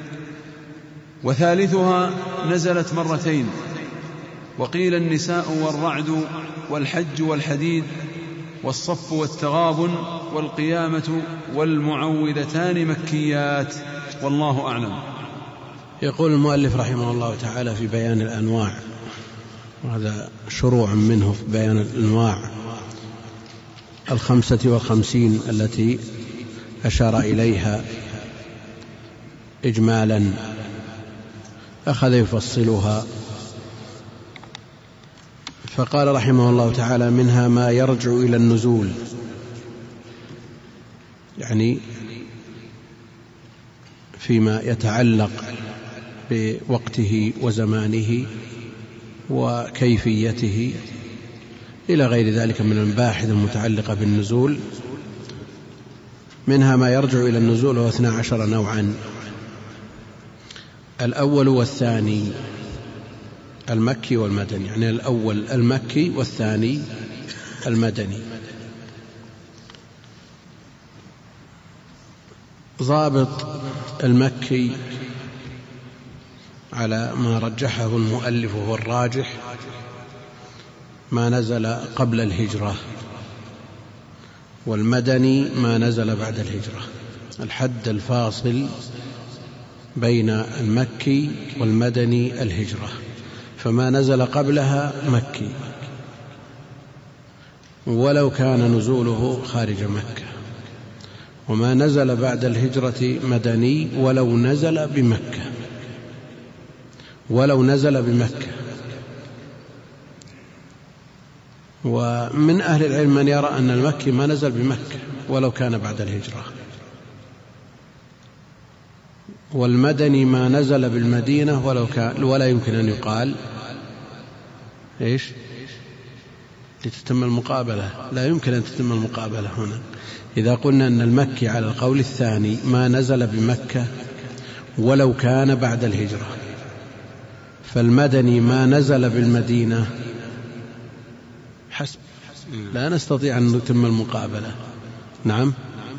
وثالثها نزلت 2، وقيل النساء والرعد والحج والحديد والصف والتغابن والقيامة والمعوذتان مكيات، والله أعلم. يقول المؤلف رحمه الله تعالى في بيان الأنواع، وهذا شروع منه في بيان الأنواع 55 التي أشار إليها إجمالا، أخذ يفصلها، فقال رحمه الله تعالى: منها ما يرجع إلى النزول، يعني فيما يتعلق بوقته وزمانه وكيفيته إلى غير ذلك من المباحث المتعلقة بالنزول. منها ما يرجع إلى النزول، وهو 12 نوعا. الأول والثاني المكي والمدني، يعني الأول المكي والثاني المدني. ضابط المكي على ما رجحه المؤلف وهو الراجح ما نزل قبل الهجرة، والمدني ما نزل بعد الهجرة. الحد الفاصل بين المكي والمدني الهجرة، فما نزل قبلها مكي ولو كان نزوله خارج مكة، وما نزل بعد الهجرة مدني ولو نزل بمكة. ومن أهل العلم من يرى أن المكي ما نزل بمكة ولو كان بعد الهجرة، والمدني ما نزل بالمدينة ولو كان، ولا يمكن أن يقال إيش لتتم المقابلة، لا يمكن أن تتم المقابلة هنا. إذا قلنا أن المكي على القول الثاني ما نزل بمكة ولو كان بعد الهجرة، فالمدني ما نزل بالمدينة حسب، لا نستطيع أن نتم المقابلة. نعم.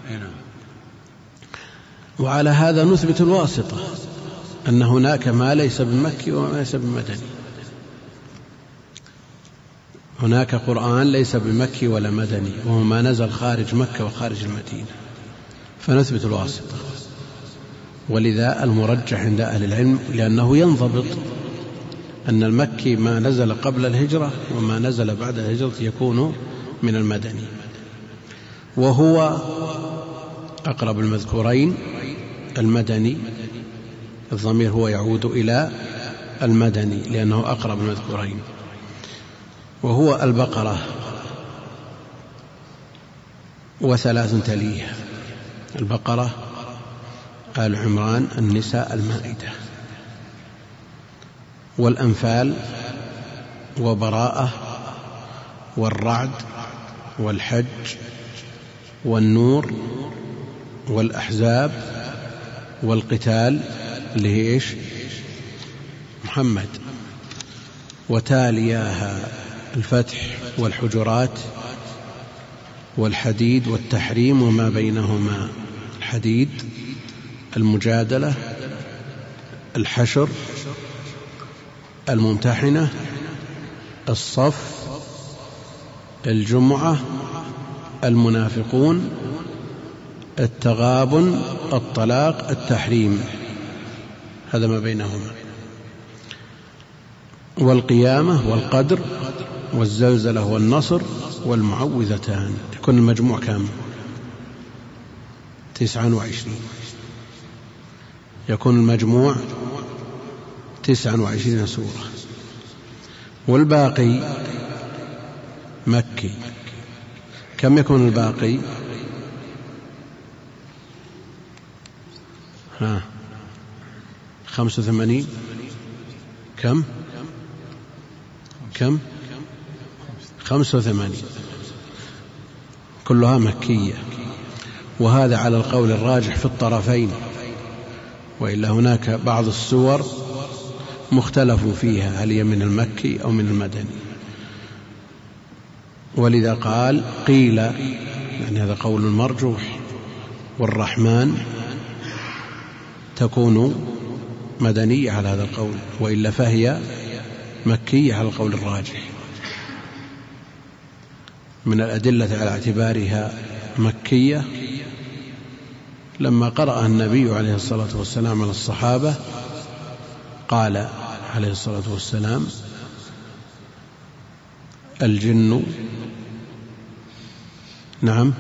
وعلى هذا نثبت الواسطة، أن هناك ما ليس بمكي وما ليس بمدني. هناك قرآن ليس بمكي ولا مدني، وهو ما نزل خارج مكة وخارج المدينة، فنثبت الواسطة. ولذا المرجح عند أهل العلم، لأنه ينضبط أن المكي ما نزل قبل الهجرة وما نزل بعد الهجرة يكون من المدني، وهو أقرب المذكورين المدني. الضمير هو يعود إلى المدني لأنه أقرب المذكورين، وهو البقرة وثلاث تليها: البقرة، آل عمران، النساء، المائدة، والأنفال، وبراءة، والرعد، والحج، والنور، والأحزاب، والقتال اللي هي إيش؟ محمد، وتالياها الفتح، والحجرات، والحديد، والتحريم وما بينهما: الحديد، المجادلة، الحشر، الممتحنة، الصف، الجمعة، المنافقون، التغابن، الطلاق، التحريم، هذا ما بينهما، والقيامة، والقدر، والزلزلة، والنصر، والمعوذتان. يكون المجموع كام؟ 29. يكون المجموع 29 سورة، والباقي مكي. كم يكون الباقي؟ 85. كم 85، كلها مكية. وهذا على القول الراجح في الطرفين، وإلا هناك بعض السور مختلف فيها هل هي من المكي أو من المدني. ولذا قال قيل، يعني هذا قول مرجوح، والرحمن تكون مدنية على هذا القول، وإلا فهي مكية على القول الراجح. من الأدلة على اعتبارها مكية لما قرأ النبي عليه الصلاة والسلام على الصحابة قال عليه الصلاة والسلام: الجن، نعم،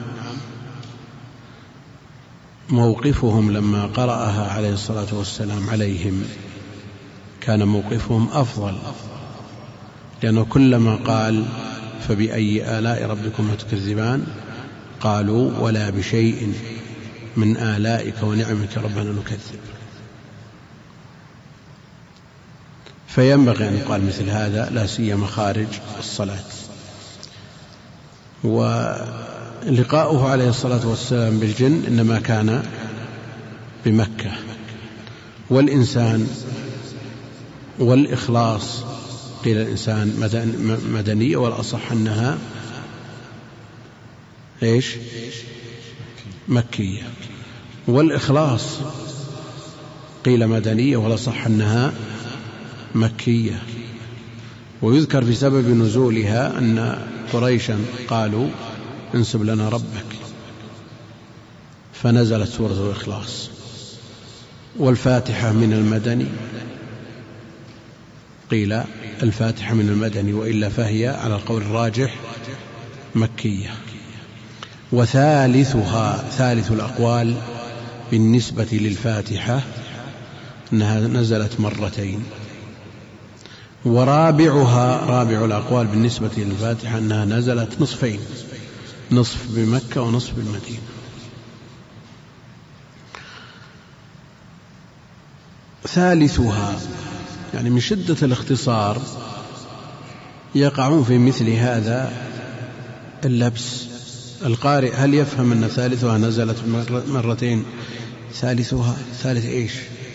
موقفهم لما قرأها عليه الصلاة والسلام عليهم كان موقفهم أفضل، لأنه كلما قال فبأي آلاء ربكم تكذبان قالوا ولا بشيء من آلائك ونعمك ربنا نكذب. فينبغي أن يقال مثل هذا، لا سيما خارج الصلاة. ولقاؤه عليه الصلاة والسلام بالجن إنما كان بمكة. والإنسان والإخلاص قيل الإنسان مدنية، والأصح أنها إيش؟ مكية. والإخلاص قيل مدنية، والأصح أنها مكية. ويذكر في سبب نزولها أن قريشا قالوا انسب لنا ربك، فنزلت سورة الإخلاص. والفاتحة من المدني، قيل الفاتحة من المدني، وإلا فهي على القول الراجح مكية. وثالثها، ثالث الأقوال بالنسبة للفاتحة أنها نزلت مرتين. ورابعها، رابع الأقوال بالنسبة للفاتحة أنها نزلت نصفين، نصف بمكة ونصف بالمدينة. ثالثها يعني من شدة الاختصار يقعون في مثل هذا اللبس. القارئ هل يفهم أن ثالثها نزلت مرتين؟ ثالثها ثالث إيش؟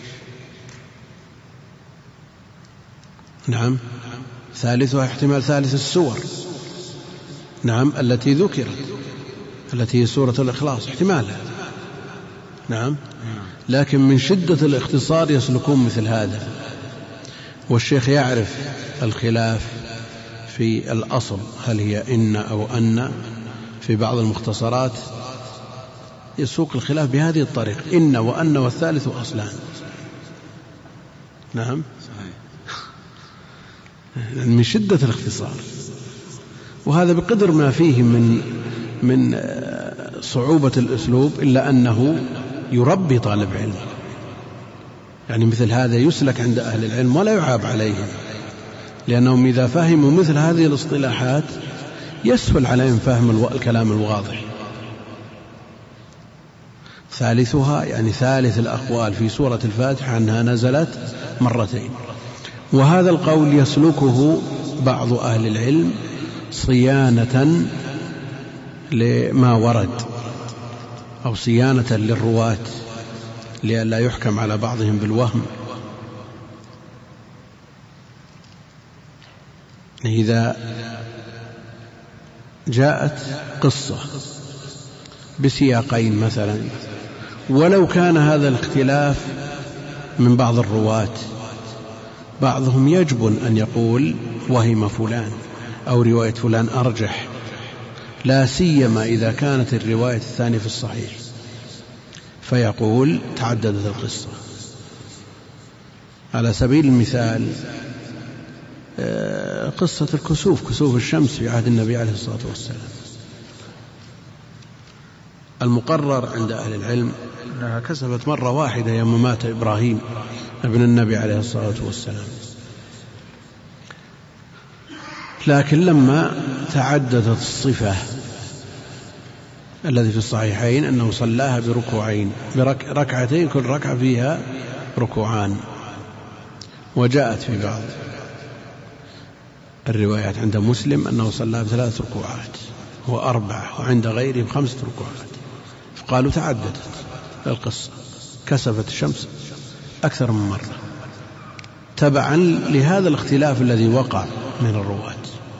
نعم، ثالثها احتمال ثالث السور، نعم، التي ذكرت، التي هي سورة الإخلاص، احتمالها، نعم. لكن من شدة الاختصار يسلكون مثل هذا. والشيخ يعرف الخلاف في الأصل، هل هي إن أو أن. في بعض المختصرات يسوق الخلاف بهذه الطريقة: إن وأن والثالث أصلان. نعم، من شدة الاختصار. وهذا بقدر ما فيه من صعوبة الأسلوب، إلا أنه يربي طالب علم. يعني مثل هذا يسلك عند أهل العلم ولا يعاب عليهم، لأنهم إذا فهموا مثل هذه الاصطلاحات يسهل عليهم فهم الكلام الواضح. ثالثها يعني ثالث الأقوال في سورة الفاتحة أنها نزلت مرتين. وهذا القول يسلكه بعض أهل العلم صيانة لما ورد، أو صيانة للرواة، لئلا يحكم على بعضهم بالوهم. إذا جاءت قصة بسياقين مثلا، ولو كان هذا الاختلاف من بعض الرواة، بعضهم يجبن أن يقول وهم فلان أو رواية فلان أرجح، لا سيما إذا كانت الرواية الثانية في الصحيح، فيقول تعددت القصة. على سبيل المثال قصة الكسوف، كسوف الشمس في عهد النبي عليه الصلاة والسلام، المقرر عند أهل العلم أنها كسفت مرة واحدة يوم مات إبراهيم ابن النبي عليه الصلاة والسلام. لكن لما تعددت الصفة الذي في الصحيحين أنه صلاها بركوعين، بركعتين، كل ركعة فيها ركوعان. وجاءت في بعض الروايات عند مسلم أنه صلاها بثلاث ركوعات وأربعة، وعند غيره بخمسة ركوعات. فقالوا تعددت القصة، كسفت الشمس أكثر من مرة، تبعا لهذا الاختلاف الذي وقع من الرواة.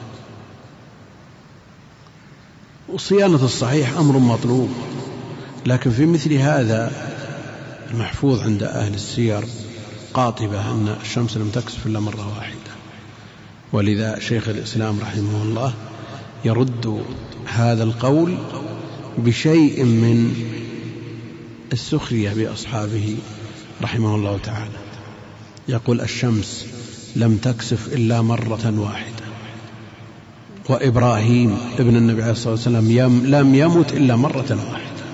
وصيانة الصحيح أمر مطلوب، لكن في مثل هذا المحفوظ عند أهل السير قاطبة أن الشمس لم تكسف إلا مرة واحدة. ولذا شيخ الإسلام رحمه الله يرد هذا القول بشيء من السخرية بأصحابه رحمه الله تعالى. يقول الشمس لم تكسف إلا مرة واحدة، وإبراهيم ابن النبي عليه الصلاة والسلام لم يمت إلا مرة واحدة.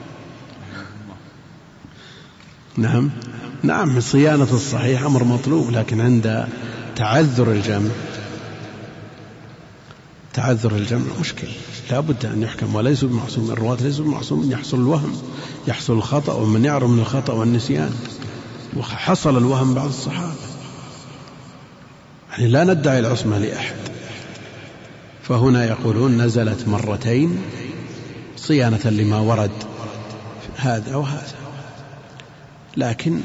نعم، صيانة الصحيح أمر مطلوب، لكن عند تعذر الجمع مشكل، لا بد أن يحكم. وليسوا بمعصوم، الرواة ليسوا بمعصوم، يحصل الوهم، يحصل الخطأ، ومن يعرف من الخطأ والنسيان، وحصل الوهم بعض الصحابة. يعني لا ندعي العصمة لأحد. فهنا يقولون نزلت مرتين صيانة لما ورد هذا وهذا. لكن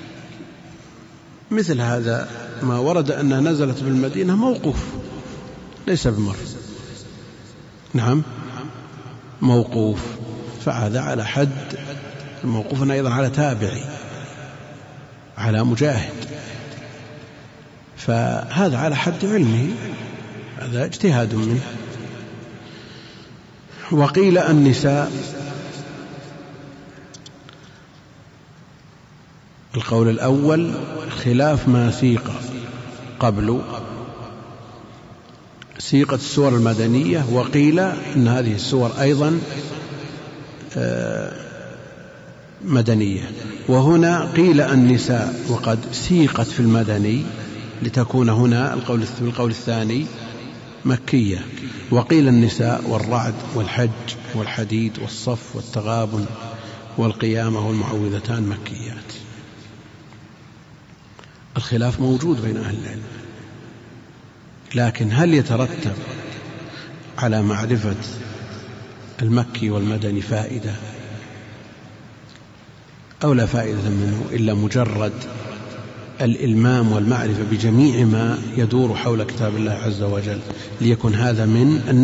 مثل هذا ما ورد أنها نزلت بالمدينة موقوف، ليس بمرفوع. نعم، موقوف، فهذا على حد الموقوف، أيضا على تابعي، على مجاهد، فهذا على حد علمه، هذا اجتهاد منه. وقيل النساء. القول الأول خلاف ما سيق قبل سيقة السور المدنية، وقيل إن هذه السور أيضا مدنية. وهنا قيل النساء وقد سيقت في المدني لتكون هنا القول الثاني مكية. وقيل النساء والرعد والحج والحديد والصف والتغابن والقيامة والمعوذتان مكيات. الخلاف موجود بين أهل العلم، لكن هل يترتب على معرفة المكي والمدني فائدة أو لا فائدة منه إلا مجرد الإلمام والمعرفة بجميع ما يدور حول كتاب الله عز وجل، ليكن هذا من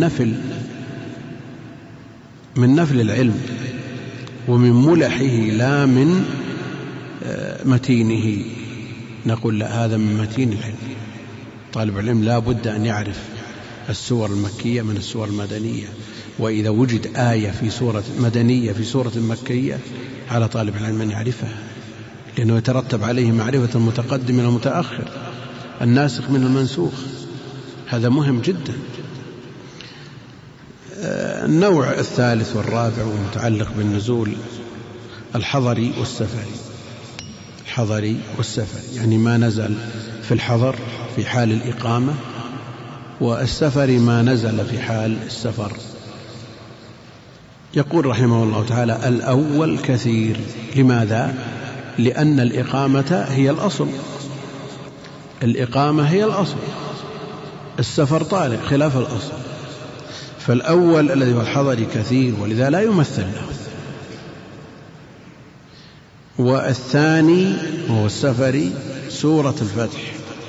نفل العلم ومن ملحه لا من متينه. نقول لا، هذا من متين العلم. طالب العلم لا بد أن يعرف السور المكية من السور المدنية، وإذا وجد آية في سورة مدنية في سورة مكية على طالب العلم أن يعرفها، لأنه يترتب عليه معرفة المتقدم من المتأخر، الناسخ من المنسوخ. هذا مهم جدا. النوع الثالث والرابع ومتعلق بالنزول الحضري والسفري. الحضري والسفري يعني ما نزل في الحضر في حال الإقامة، والسفري ما نزل في حال السفر. يقول رحمه الله تعالى: الأول كثير. لماذا؟ لأن الإقامة هي الأصل، الإقامة هي الأصل، السفر طارئ خلاف الأصل. فالأول الذي هو الحضري كثير، ولذا لا يمثل له. والثاني وهو السفري سورة الفتح.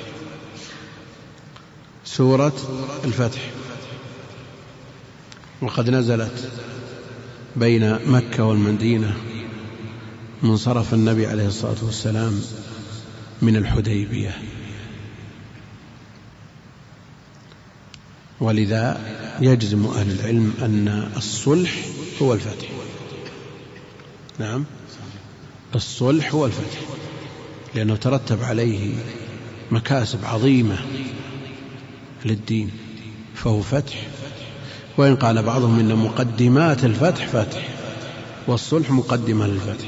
سورة الفتح وقد نزلت بين مكة والمدينة منصرف النبي عليه الصلاة والسلام من الحديبية، ولذا يجزم أهل العلم أن الصلح هو الفتح. نعم، الصلح هو الفتح، لأنه ترتب عليه مكاسب عظيمة للدين، فهو فتح. وإن قال بعضهم إن مقدمات الفتح فتح، والصلح مقدمة للفتح.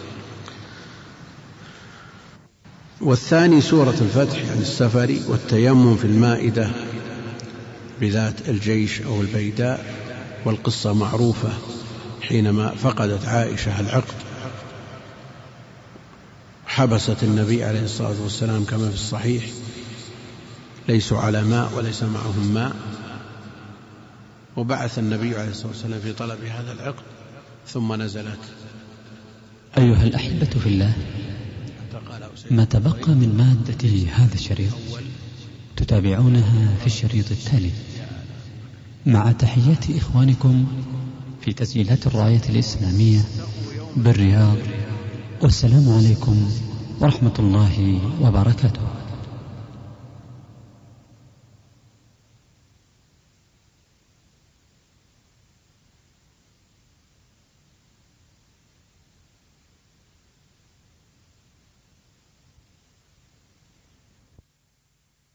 والثاني سورة الفتح يعني السفري، والتيمم في المائدة بذات الجيش أو البيداء. والقصة معروفة حينما فقدت عائشة العقد، حبست النبي عليه الصلاة والسلام كما في الصحيح، ليسوا على ماء وليس معهم ماء، وبعث النبي عليه الصلاة والسلام في طلب هذا العقد، ثم نزلت. أيها الأحبة في الله، ما تبقى من مادة هذا الشريط تتابعونها في الشريط التالي، مع تحيات إخوانكم في تسجيلات الراية الإسلامية بالرياض. والسلام عليكم ورحمة الله وبركاته.